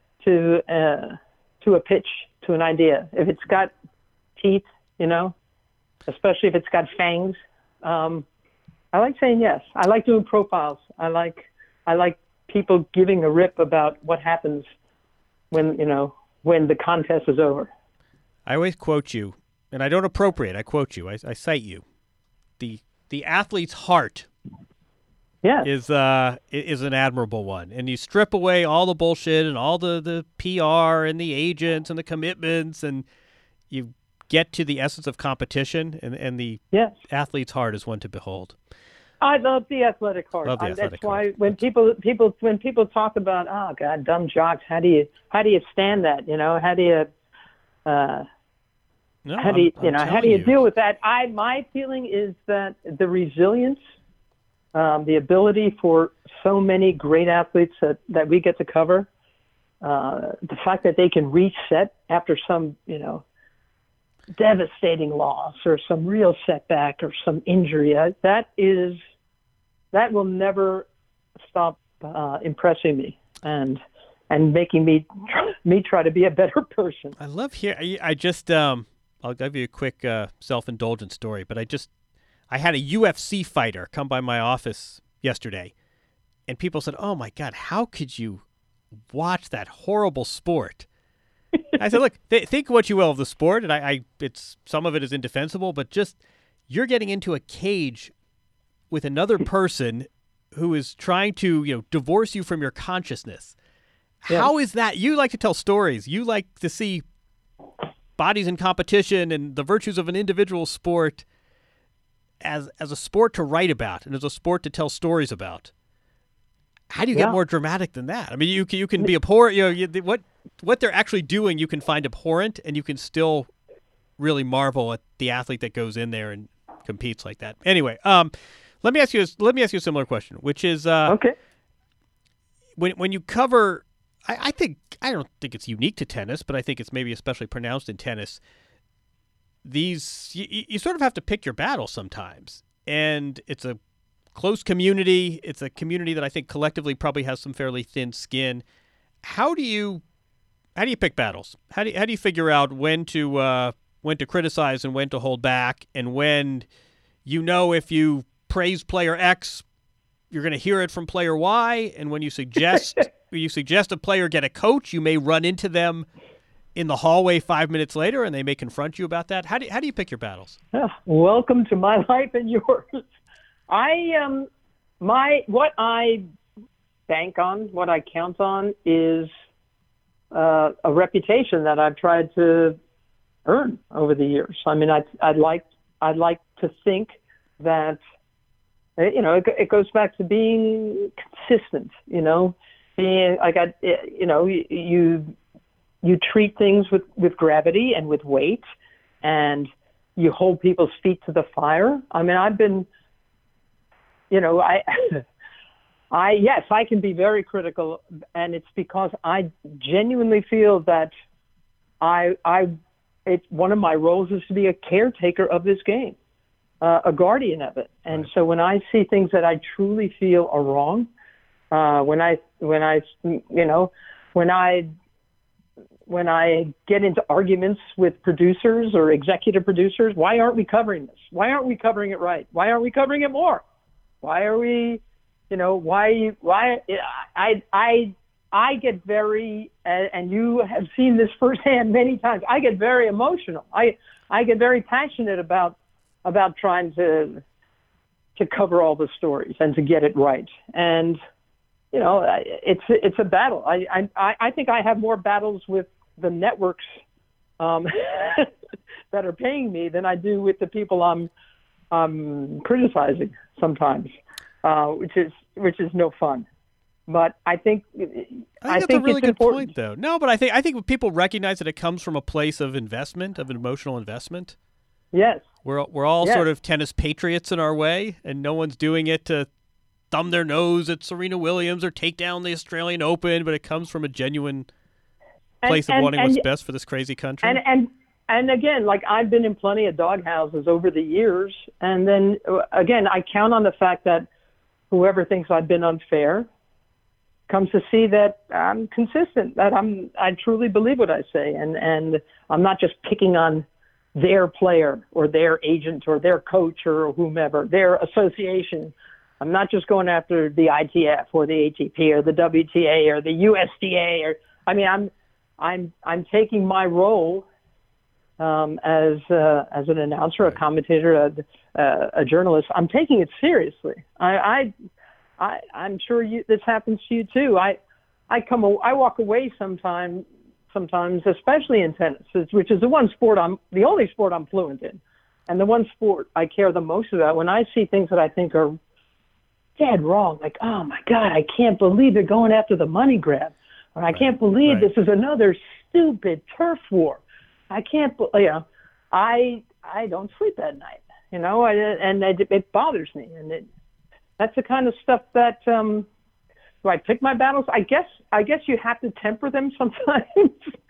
a pitch, to an idea. If it's got teeth, especially if it's got fangs, I like saying yes. I like doing profiles. I like people giving a rip about what happens when the contest is over. I always quote you, and I don't appropriate. I quote you. I cite you. The athlete's heart is an admirable one. And you strip away all the bullshit and all the PR and the agents and the commitments, and you get to the essence of competition, and the athlete's heart is one to behold. I love the athletic heart. That's why when people talk about, oh God, dumb jocks, how do you stand that? How do you deal with that? My feeling is that the resilience, the ability for so many great athletes that we get to cover, the fact that they can reset after some, devastating loss or some real setback or some injury, that will never stop impressing me and making me try to be a better person. I love here. I'll give you a quick self-indulgent story, but I had a UFC fighter come by my office yesterday, and people said, "Oh my God, how could you watch that horrible sport?" I said, "Look, think what you will of the sport, and it's some of it is indefensible, but just you're getting into a cage with another person who is trying to, divorce you from your consciousness. Yeah. How is that? You like to tell stories. You like to see bodies in competition and the virtues of an individual sport as a sport to write about and as a sport to tell stories about. How do you get more dramatic than that? I mean, you can be abhorrent. What they're actually doing, you can find abhorrent, and you can still really marvel at the athlete that goes in there and competes like that. Anyway, let me ask you a similar question, which is okay. When you cover, I don't think it's unique to tennis, but I think it's maybe especially pronounced in tennis. You sort of have to pick your battle sometimes, and it's a close community. It's a community that I think collectively probably has some fairly thin skin. How do you pick battles? How do you figure out when to criticize and when to hold back, and when if you praise player X, you're going to hear it from player Y, and when you suggest a player get a coach, you may run into them in the hallway 5 minutes later, and they may confront you about that. How do you pick your battles? Welcome to my life and yours. What I bank on, what I count on, is a reputation that I've tried to earn over the years. I mean, I'd like to think that it goes back to being consistent. Being like you treat things with gravity and with weight, and you hold people's feet to the fire. I mean, I've been, I can be very critical, and it's because I genuinely feel that it's one of my roles is to be a caretaker of this game, a guardian of it. And right. So when I see things that I truly feel are wrong, when I get into arguments with producers or executive producers, why aren't we covering this? Why aren't we covering it right? Why aren't we covering it more? Why are we, I get very, and you have seen this firsthand many times, I get very emotional. I get very passionate about trying to cover all the stories and to get it right. And, it's a battle. I think I have more battles with the networks that are paying me than I do with the people I'm criticizing sometimes, which is no fun. But I think that's a really good point, though. No, but I think people recognize that it comes from a place of investment, of an emotional investment. Yes, we're all sort of tennis patriots in our way, and no one's doing it to thumb their nose at Serena Williams or take down the Australian Open, but it comes from a genuine place of wanting what's best for this crazy country. And again, like I've been in plenty of doghouses over the years, and then again, I count on the fact that whoever thinks I've been unfair comes to see that I'm consistent, that I truly believe what I say, and I'm not just picking on their player or their agent or their coach or whomever, their association. I'm not just going after the ITF or the ATP or the WTA or the USDA I'm taking my role as an announcer, a commentator, a journalist. I'm taking it seriously. I'm sure this happens to you too. I walk away sometimes, especially in tennis, which is the only sport I'm fluent in, and the one sport I care the most about. When I see things that I think are dead wrong, like, oh my God, I can't believe they're going after the money grab, or I can't believe this is another stupid turf war. I can't, I don't sleep at night, and it bothers me, and that's the kind of stuff that. Do I pick my battles? I guess you have to temper them sometimes,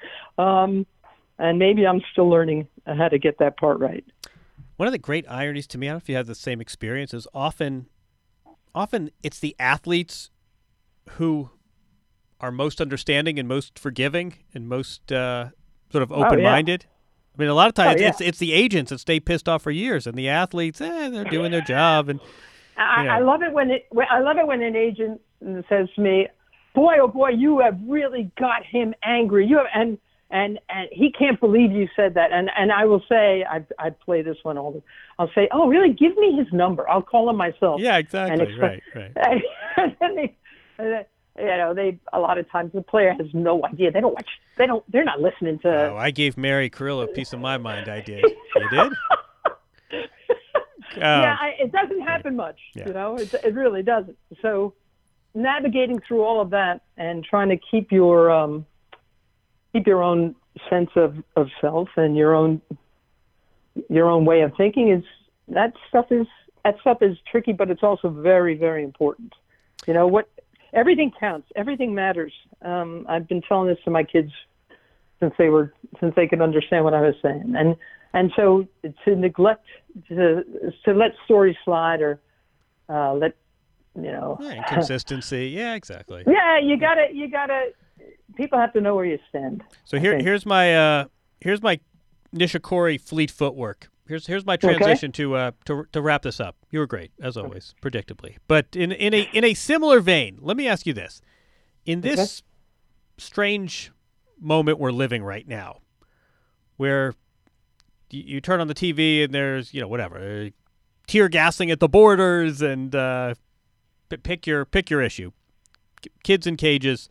and maybe I'm still learning how to get that part right. One of the great ironies to me, I don't know if you have the same experience, is often it's the athletes who are most understanding and most forgiving and most sort of open-minded. I mean, a lot of times yeah. it's the agents that stay pissed off for years, and the athletes, they're doing their job. And I love it when an agent says to me, "Boy, oh boy, you have really got him angry. You have and he can't believe you said that." And I will say, I play this one all the. I'll say, "Oh, really? Give me his number. I'll call him myself." Yeah, exactly. Right. And then they a lot of times the player has no idea. They don't watch. They're not listening to. Oh, I gave Mary Carrillo a piece of my mind. I did. You did? It doesn't happen much. Yeah. It really doesn't. So navigating through all of that and trying to keep your own sense of self and your own way of thinking that stuff is tricky, but it's also very, very important. Everything counts. Everything matters. I've been telling this to my kids since they could understand what I was saying. And so to neglect to let stories slide or let inconsistency. Yeah, exactly. Yeah, you gotta. People have to know where you stand. So here's my Nishikori Fleet footwork. Here's my transition to wrap this up. You were great as always, predictably. But in a similar vein, let me ask you this: in this strange moment we're living right now, where you turn on the TV and there's whatever tear gassing at the borders and pick your issue, kids in cages.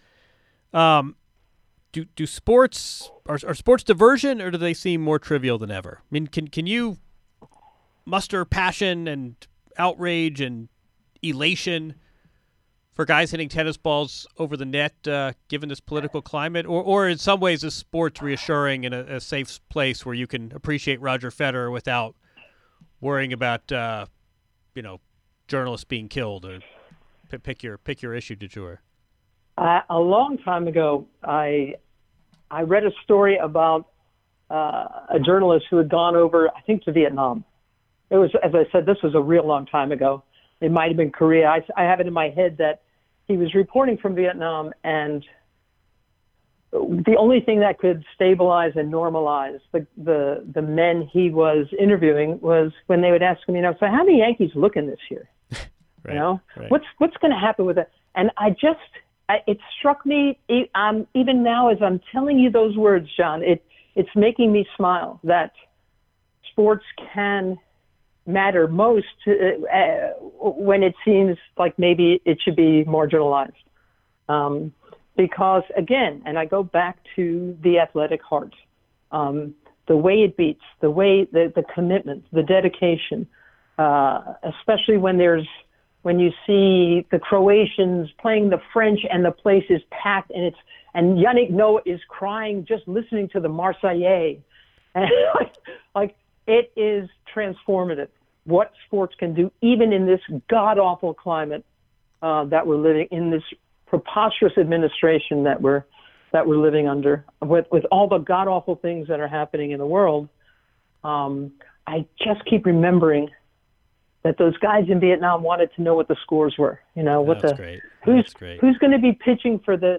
Do sports are sports diversion, or do they seem more trivial than ever? I mean, can you muster passion and outrage and elation for guys hitting tennis balls over the net, given this political climate, or in some ways is sports reassuring in a safe place where you can appreciate Roger Federer without worrying about journalists being killed, or pick your issue du jour? A long time ago, I read a story about a journalist who had gone over, I think, to Vietnam. It was, as I said, this was a real long time ago. It might have been Korea. I have it in my head that he was reporting from Vietnam, and the only thing that could stabilize and normalize the men he was interviewing was when they would ask him, so how do the Yankees looking this year? Right. What's going to happen with it? And it struck me, even now as I'm telling you those words, John, it's making me smile that sports can matter most when it seems like maybe it should be marginalized. Because, again, and I go back to the athletic heart, the way it beats, the way the commitment, the dedication, especially when you see the Croatians playing the French and the place is packed and Yannick Noah is crying just listening to the Marseillaise. And like it is transformative what sports can do, even in this god-awful climate that we're living in, this preposterous administration that we're living under, with all the god-awful things that are happening in the world. I just keep remembering that those guys in Vietnam wanted to know what the scores were. That's great. Who's going to be pitching for the,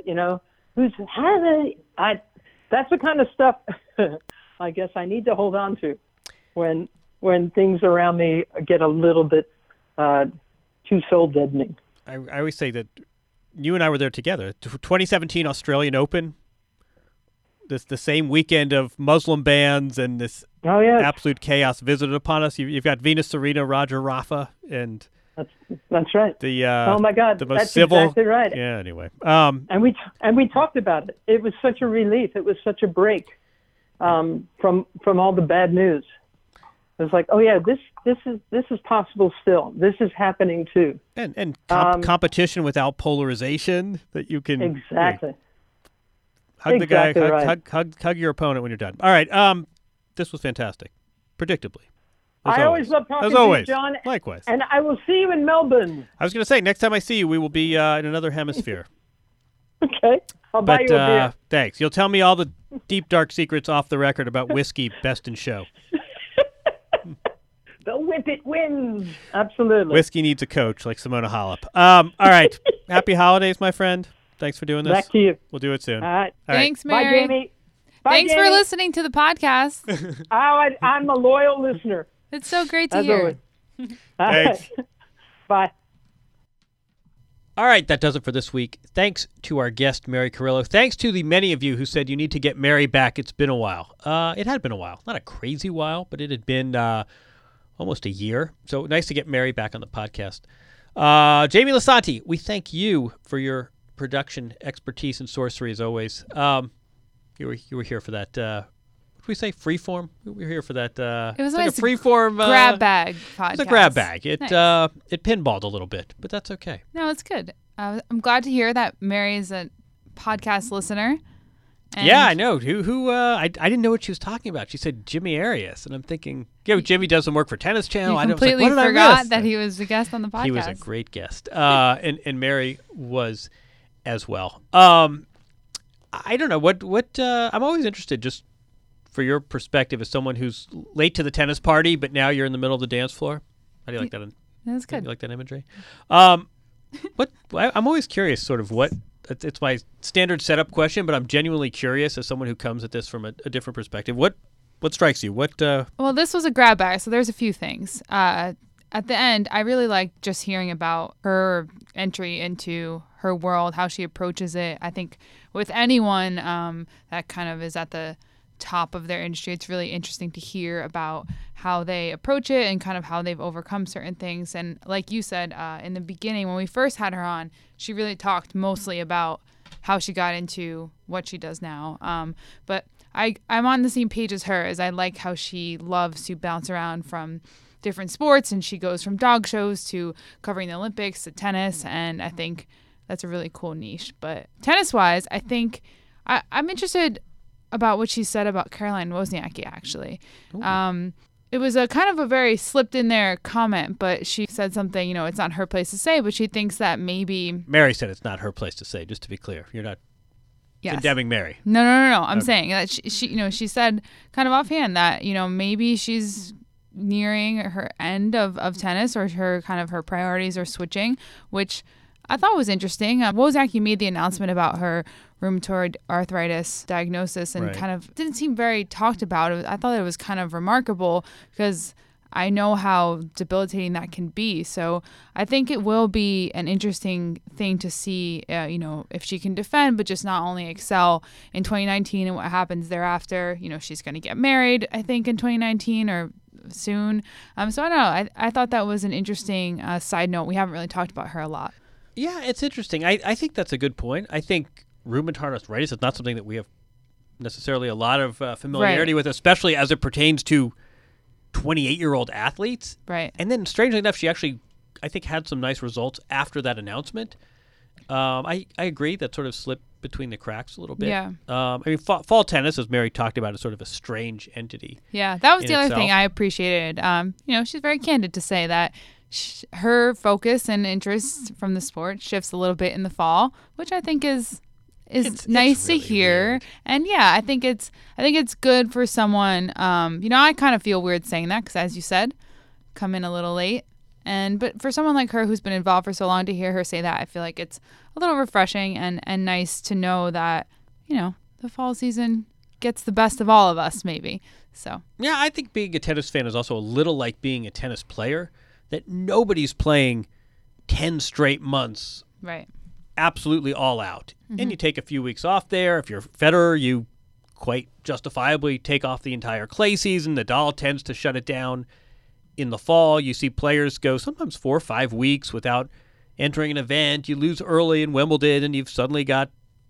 that's the kind of stuff I guess I need to hold on to when things around me get a little bit too soul deadening. I always say that you and I were there together. 2017 Australian Open. The same weekend of Muslim bans and this absolute chaos visited upon us. You've got Venus Serena, Roger Rafa, and that's right. Oh my God, the most that's civil. Exactly right. Yeah. Anyway, and we talked about it. It was such a relief. It was such a break from all the bad news. It was like, oh yeah, this is possible still. This is happening too. And competition without polarization that you can exactly. Hug the guy. Right. Hug your opponent when you're done. All right. This was fantastic. Predictably. I always love talking to you, John. Likewise. And I will see you in Melbourne. I was going to say, next time I see you, we will be in another hemisphere. Okay. I'll buy you a beer. Thanks. You'll tell me all the deep, dark secrets off the record about whiskey, best in show. The Whippet wins. Absolutely. Whiskey needs a coach like Simona Halep. All right. Happy holidays, my friend. Thanks for doing this. Back to you. We'll do it soon. All right. Thanks, Mary. Bye, Jamie. Thanks for Jamie. listening to the podcast. I'm a loyal listener. It's so great to As hear. always. Thanks. Bye. All right, that does it for this week. Thanks to our guest, Mary Carillo. Thanks to the many of you who said you need to get Mary back. It's been a while. It had been a while. Not a crazy while, but it had been almost a year. So nice to get Mary back on the podcast. Jamie Lisanti, we thank you for your production expertise and sorcery as always. You were here for that. What did we say? Freeform. We were here for that. It was like nice a freeform grab bag podcast. It was a grab bag. It Nice. it pinballed a little bit, but that's okay. No, it's good. I'm glad to hear that Mary is a podcast listener. And Yeah, I know. Who? I didn't know what she was talking about. She said Jimmy Arias, and I'm thinking, Jimmy does some work for Tennis Channel. You I was like, completely what did I forgot miss? that he was a guest on the podcast. He was a great guest, and Mary was as well. I don't know what. I'm always interested, just for your perspective, as someone who's late to the tennis party, but now you're in the middle of the dance floor. How do you like that? That's good. You like that imagery? I'm always curious, sort of what. It's my standard setup question, but I'm genuinely curious as someone who comes at this from a different perspective. What strikes you? Well, this was a grab bag, so there's a few things. At the end, I really liked just hearing about her entry into her world, how she approaches it. I think with anyone that kind of is at the top of their industry, it's really interesting to hear about how they approach it and kind of how they've overcome certain things. And like you said in the beginning, when we first had her on, she really talked mostly about how she got into what she does now. But I'm on the same page as her, as I like how she loves to bounce around from different sports, and she goes from dog shows to covering the Olympics to tennis, and I think that's a really cool niche. But tennis-wise, I think I'm interested about what she said about Caroline Wozniacki, actually. It was a kind of a very slipped in there comment, but she said something, it's not her place to say, but she thinks that maybe... Mary said it's not her place to say, just to be clear. You're not condemning Mary. No. I'm saying that she said kind of offhand that, maybe she's nearing her end of tennis, or her priorities are switching, which I thought was interesting. Wozniacki made the announcement about her rheumatoid arthritis diagnosis and Right. kind of didn't seem very talked about. I thought it was kind of remarkable because I know how debilitating that can be. So I think it will be an interesting thing to see, if she can defend, but just not only excel in 2019 and what happens thereafter. She's going to get married, I think, in 2019 or soon. So I don't know. I thought that was an interesting side note. We haven't really talked about her a lot. Yeah, it's interesting. I think that's a good point. I think rheumatoid arthritis is not something that we have necessarily a lot of familiarity with, especially as it pertains to 28-year-old athletes. Right. And then, strangely enough, she actually, I think, had some nice results after that announcement. I agree that sort of slipped between the cracks a little bit. Yeah. Fall tennis, as Mary talked about, is sort of a strange entity. Yeah, that was in the other itself. thing I appreciated. She's very candid to say that her focus and interest from the sport shifts a little bit in the fall, which I think is It's nice really to hear. weird. And yeah, I think it's good for someone. I kind of feel weird saying that because, as you said, come in a little late. But for someone like her who's been involved for so long, to hear her say that, I feel like it's a little refreshing and nice to know that the fall season gets the best of all of us, maybe. So Yeah, I think being a tennis fan is also a little like being a tennis player, that nobody's playing 10 straight months right. absolutely all out. And you take a few weeks off there. If you're Federer, you quite justifiably take off the entire clay season. Nadal tends to shut it down in the fall. You see players go sometimes 4 or 5 weeks without entering an event. You lose early in Wimbledon, and you've suddenly got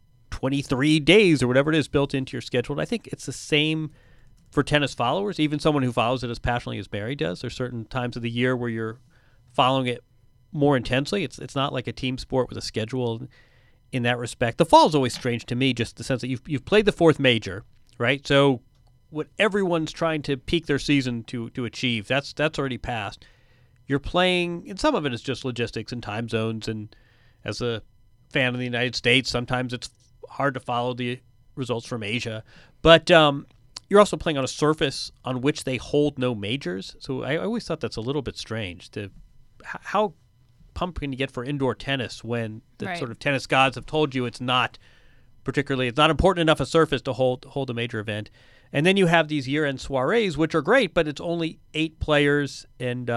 23 days or whatever it is built into your schedule. And I think it's the same for tennis followers, even someone who follows it as passionately as Mary does. There's certain times of the year where you're following it more intensely. It's not like a team sport with a schedule in that respect. The fall is always strange to me, just the sense that you've played the fourth major, right? So what everyone's trying to peak their season to achieve, that's already passed. You're playing, and some of it is just logistics and time zones, and as a fan of the United States, sometimes it's hard to follow the results from Asia. But you're also playing on a surface on which they hold no majors. So I always thought that's a little bit strange. How pumped can you get for indoor tennis when the Right. sort of tennis gods have told you it's not particularly. It's not important enough a surface to hold a major event. And then you have these year-end soirees, which are great, but it's only 8 players, and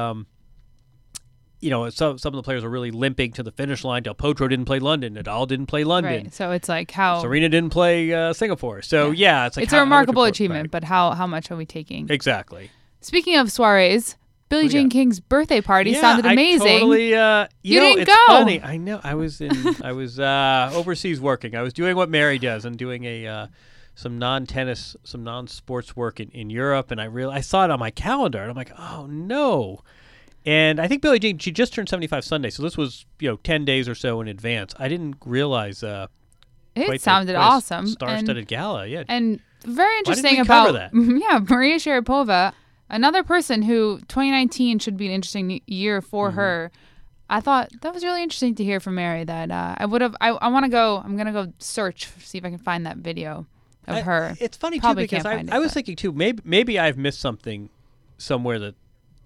some of the players are really limping to the finish line. Del Potro didn't play London. Nadal didn't play London. Right. So it's like how Serena didn't play Singapore. So it's like it's a remarkable achievement, but how much are we taking? Exactly. Speaking of soirees, Billie Jean King's birthday party sounded amazing. I totally, you didn't it's go. Funny. I know. I was overseas working. I was doing what Mary does and doing some non-tennis, some non-sports work in Europe, and I saw it on my calendar, and I'm like, oh no. And I think Billie Jean, she just turned 75 Sunday, so this was 10 days or so in advance. I didn't realize it sounded awesome. Star-studded gala, yeah. And very interesting about that. Maria Sharapova, another person who 2019 should be an interesting year for her. I thought that was really interesting to hear from Mary. That I'm gonna go search, see if I can find that video of her. It's funny Probably too, because can't find I was thinking too, maybe I've missed something somewhere that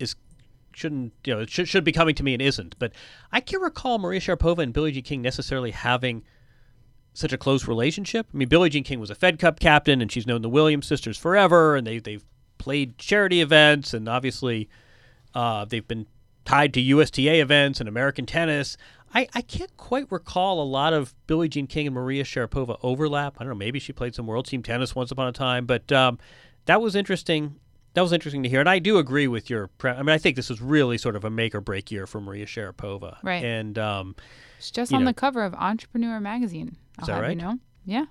it should be coming to me and isn't. But I can't recall Maria Sharapova and Billie Jean King necessarily having such a close relationship. I mean, Billie Jean King was a Fed Cup captain, and she's known the Williams sisters forever, and they've played charity events, and obviously they've been tied to USTA events and American tennis. I can't quite recall a lot of Billie Jean King and Maria Sharapova overlap. I don't know, maybe she played some World Team Tennis once upon a time, but that was interesting. That was interesting to hear, and I do agree with your. I think this was really sort of a make or break year for Maria Sharapova. Right, and she's just on the cover of Entrepreneur magazine. Is that right? You know? Yeah.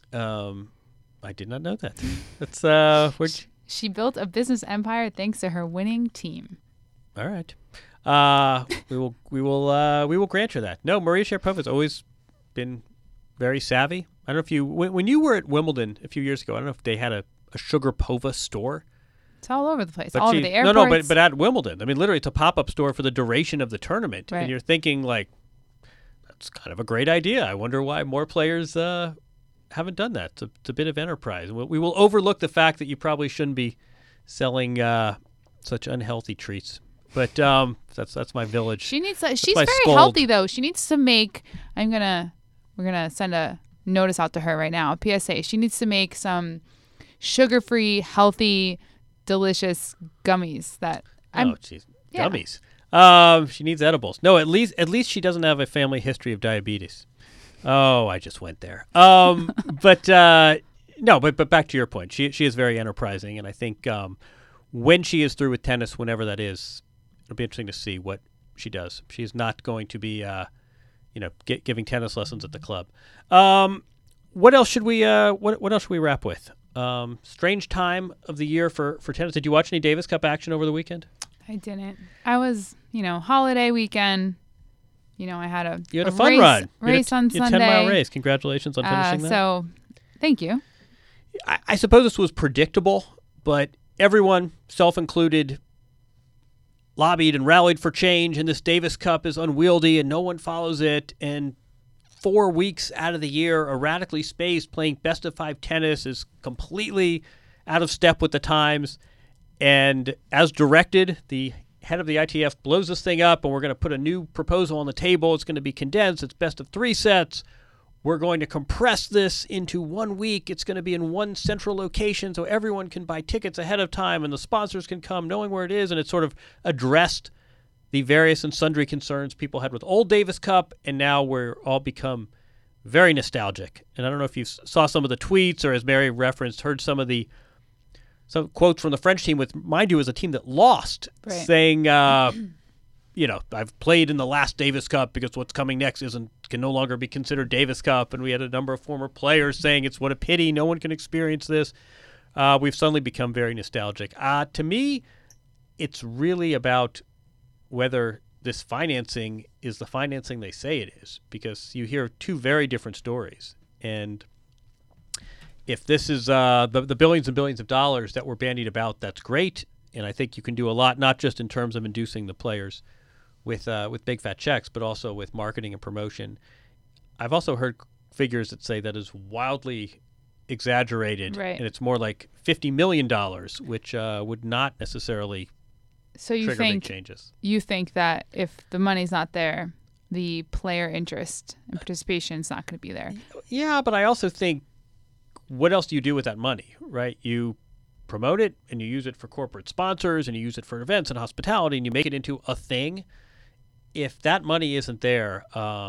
I did not know that. That's She built a business empire thanks to her winning team. All right. We will grant her that. No, Maria Sharapova has always been very savvy. I don't know if when you were at Wimbledon a few years ago, I don't know if they had a Sugarpova store. It's all over the place. All over the airports. No, but at Wimbledon. I mean, literally, it's a pop-up store for the duration of the tournament. Right. And you're thinking, like, that's kind of a great idea. I wonder why more players haven't done that. It's a bit of enterprise. We will overlook the fact that you probably shouldn't be selling such unhealthy treats. But that's my village. She's very healthy, though. She needs to make. We're gonna send a notice out to her right now. A PSA. She needs to make some sugar-free, healthy, delicious gummies. Gummies. She needs edibles. No, at least she doesn't have a family history of diabetes. Oh, I just went there. But back to your point. She is very enterprising, and I think when she is through with tennis, whenever that is, it'll be interesting to see what she does. She's not going to be, giving tennis lessons at the club. What else should we? What else should we wrap with? Strange time of the year for tennis. Did you watch any Davis Cup action over the weekend? I didn't. I was, holiday weekend. I had a fun run. Race on Sunday. 10-mile race. Congratulations on finishing that. So, thank you. I suppose this was predictable, but everyone, self-included, lobbied and rallied for change, and this Davis Cup is unwieldy and no one follows it, and 4 weeks out of the year, erratically spaced, playing best-of-5 tennis is completely out of step with the times. And as directed, the head of the ITF blows this thing up, and we're going to put a new proposal on the table. It's going to be condensed. It's best-of-3 sets. We're going to compress this into 1 week. It's going to be in one central location so everyone can buy tickets ahead of time and the sponsors can come knowing where it is. And it sort of addressed the various and sundry concerns people had with old Davis Cup, and now we're all become very nostalgic. And I don't know if you saw some of the tweets or, as Mary referenced, heard some quotes from the French team, which, mind you, is a team that lost, right, saying, I've played in the last Davis Cup because what's coming next can no longer be considered Davis Cup. And we had a number of former players saying it's what a pity, no one can experience this. We've suddenly become very nostalgic. To me, it's really about whether this financing is the financing they say it is, because you hear two very different stories. And if this is the billions and billions of dollars that were bandied about, that's great. And I think you can do a lot, not just in terms of inducing the players with big fat checks, but also with marketing and promotion. I've also heard figures that say that is wildly exaggerated, right, and it's more like $50 million, which would not necessarily trigger big changes. You think that if the money's not there, the player interest and participation is not going to be there. Yeah, but I also think, what else do you do with that money, right? You promote it and you use it for corporate sponsors and you use it for events and hospitality and you make it into a thing. If that money isn't there,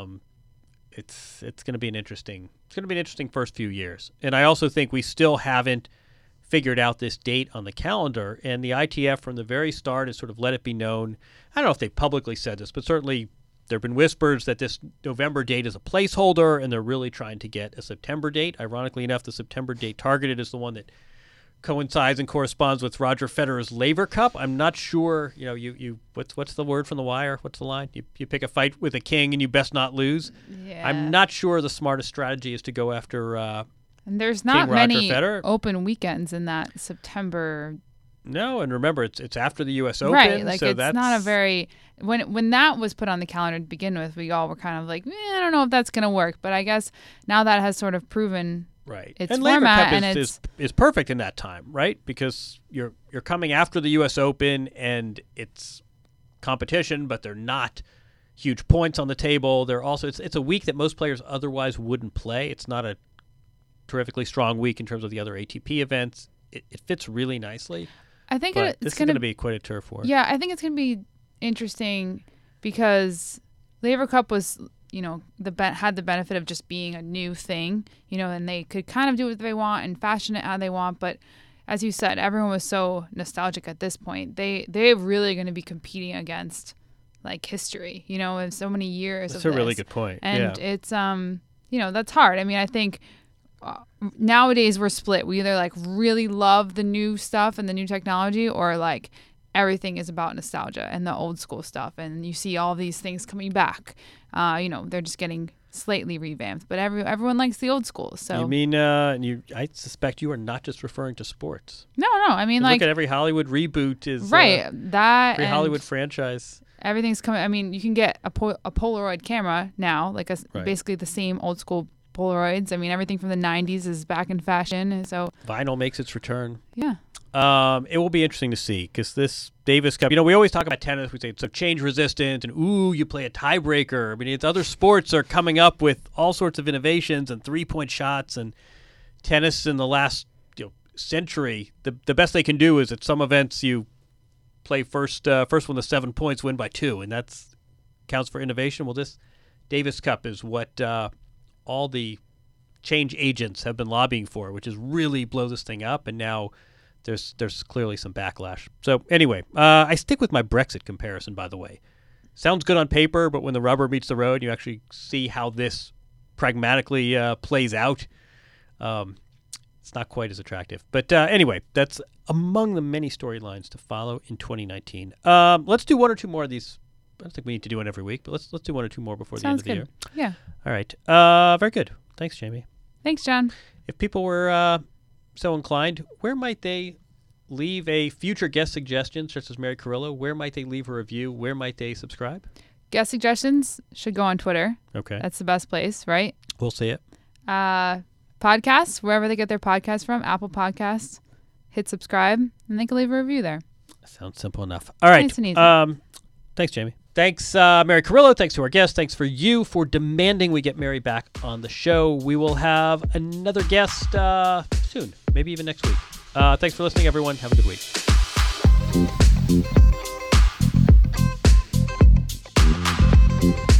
it's going to be an interesting first few years. And I also think we still haven't figured out this date on the calendar, and the ITF from the very start has sort of let it be known. I don't know if they publicly said this, but certainly there have been whispers that this November date is a placeholder and they're really trying to get a September date. Ironically enough, the September date targeted is the one that coincides and corresponds with Roger Federer's Laver Cup. I'm not sure, you what's the word from The Wire? What's the line? You pick a fight with a king and you best not lose. Yeah. I'm not sure the smartest strategy is to go after and there's not King Roger many Federer. open weekends in that September. No, and remember it's after the U.S. Open, Right, like so it's that's not a very when that was put on the calendar to begin with, we all were kind of like, I don't know if that's going to work. But I guess now that has sort of proven right. its And Laver format, Cup and is perfect in that time, right? Because you're coming after the U.S. Open and it's competition, but they're not huge points on the table. They're also it's a week that most players otherwise wouldn't play. It's not a terrifically strong week in terms of the other ATP events. It fits really nicely. I think But it's this is going going to be quite a turf war. Yeah, I think it's going to be interesting because Laver Cup was, had the benefit of just being a new thing, and they could kind of do what they want and fashion it how they want. But as you said, everyone was so nostalgic at this point. They're really going to be competing against like history, in so many years. That's of a really this. good point. And yeah. it's that's hard. I mean, I think nowadays we're split. We either like really love the new stuff and the new technology, or like everything is about nostalgia and the old school stuff. And you see all these things coming back. They're just getting slightly revamped, but everyone likes the old school. So You mean I suspect you are not just referring to sports. No. I mean, Look like at every Hollywood reboot is right that every and Hollywood franchise. everything's coming. I mean, you can get a Polaroid camera now, like Right. basically the same old school Polaroids. I mean, everything from the 90s is back in fashion. And so, Vinyl makes its return. yeah. It will be interesting to see because this Davis Cup, we always talk about tennis. We say it's so change resistant and, you play a tiebreaker. I mean, it's other sports are coming up with all sorts of innovations and 3-point shots, and tennis in the last century, the best they can do is at some events you play first one to 7 points, win by 2, and that's counts for innovation. Well, this Davis Cup is what all the change agents have been lobbying for, which is really blow this thing up, and now there's clearly some backlash. So anyway, I stick with my Brexit comparison, by the way. Sounds good on paper, but when the rubber meets the road, you actually see how this pragmatically plays out. It's not quite as attractive. But anyway, that's among the many storylines to follow in 2019. Let's do one or two more of these. I don't think we need to do one every week, but let's do one or two more before Sounds the end of good. the year. Yeah. All right. Very good. Thanks, Jamie. Thanks, John. If people were so inclined, where might they leave a future guest suggestion, such as Mary Carrillo? Where might they leave a review? Where might they subscribe? Guest suggestions should go on Twitter. Okay. That's the best place, right? We'll see it. Podcasts, wherever they get their podcasts from, Apple Podcasts. Hit subscribe, and they can leave a review there. Sounds simple enough. All right. Nice and easy. Thanks, Jamie. Thanks, Mary Carrillo. Thanks to our guests. Thanks for you for demanding we get Mary back on the show. We will have another guest soon, maybe even next week. Thanks for listening, everyone. Have a good week.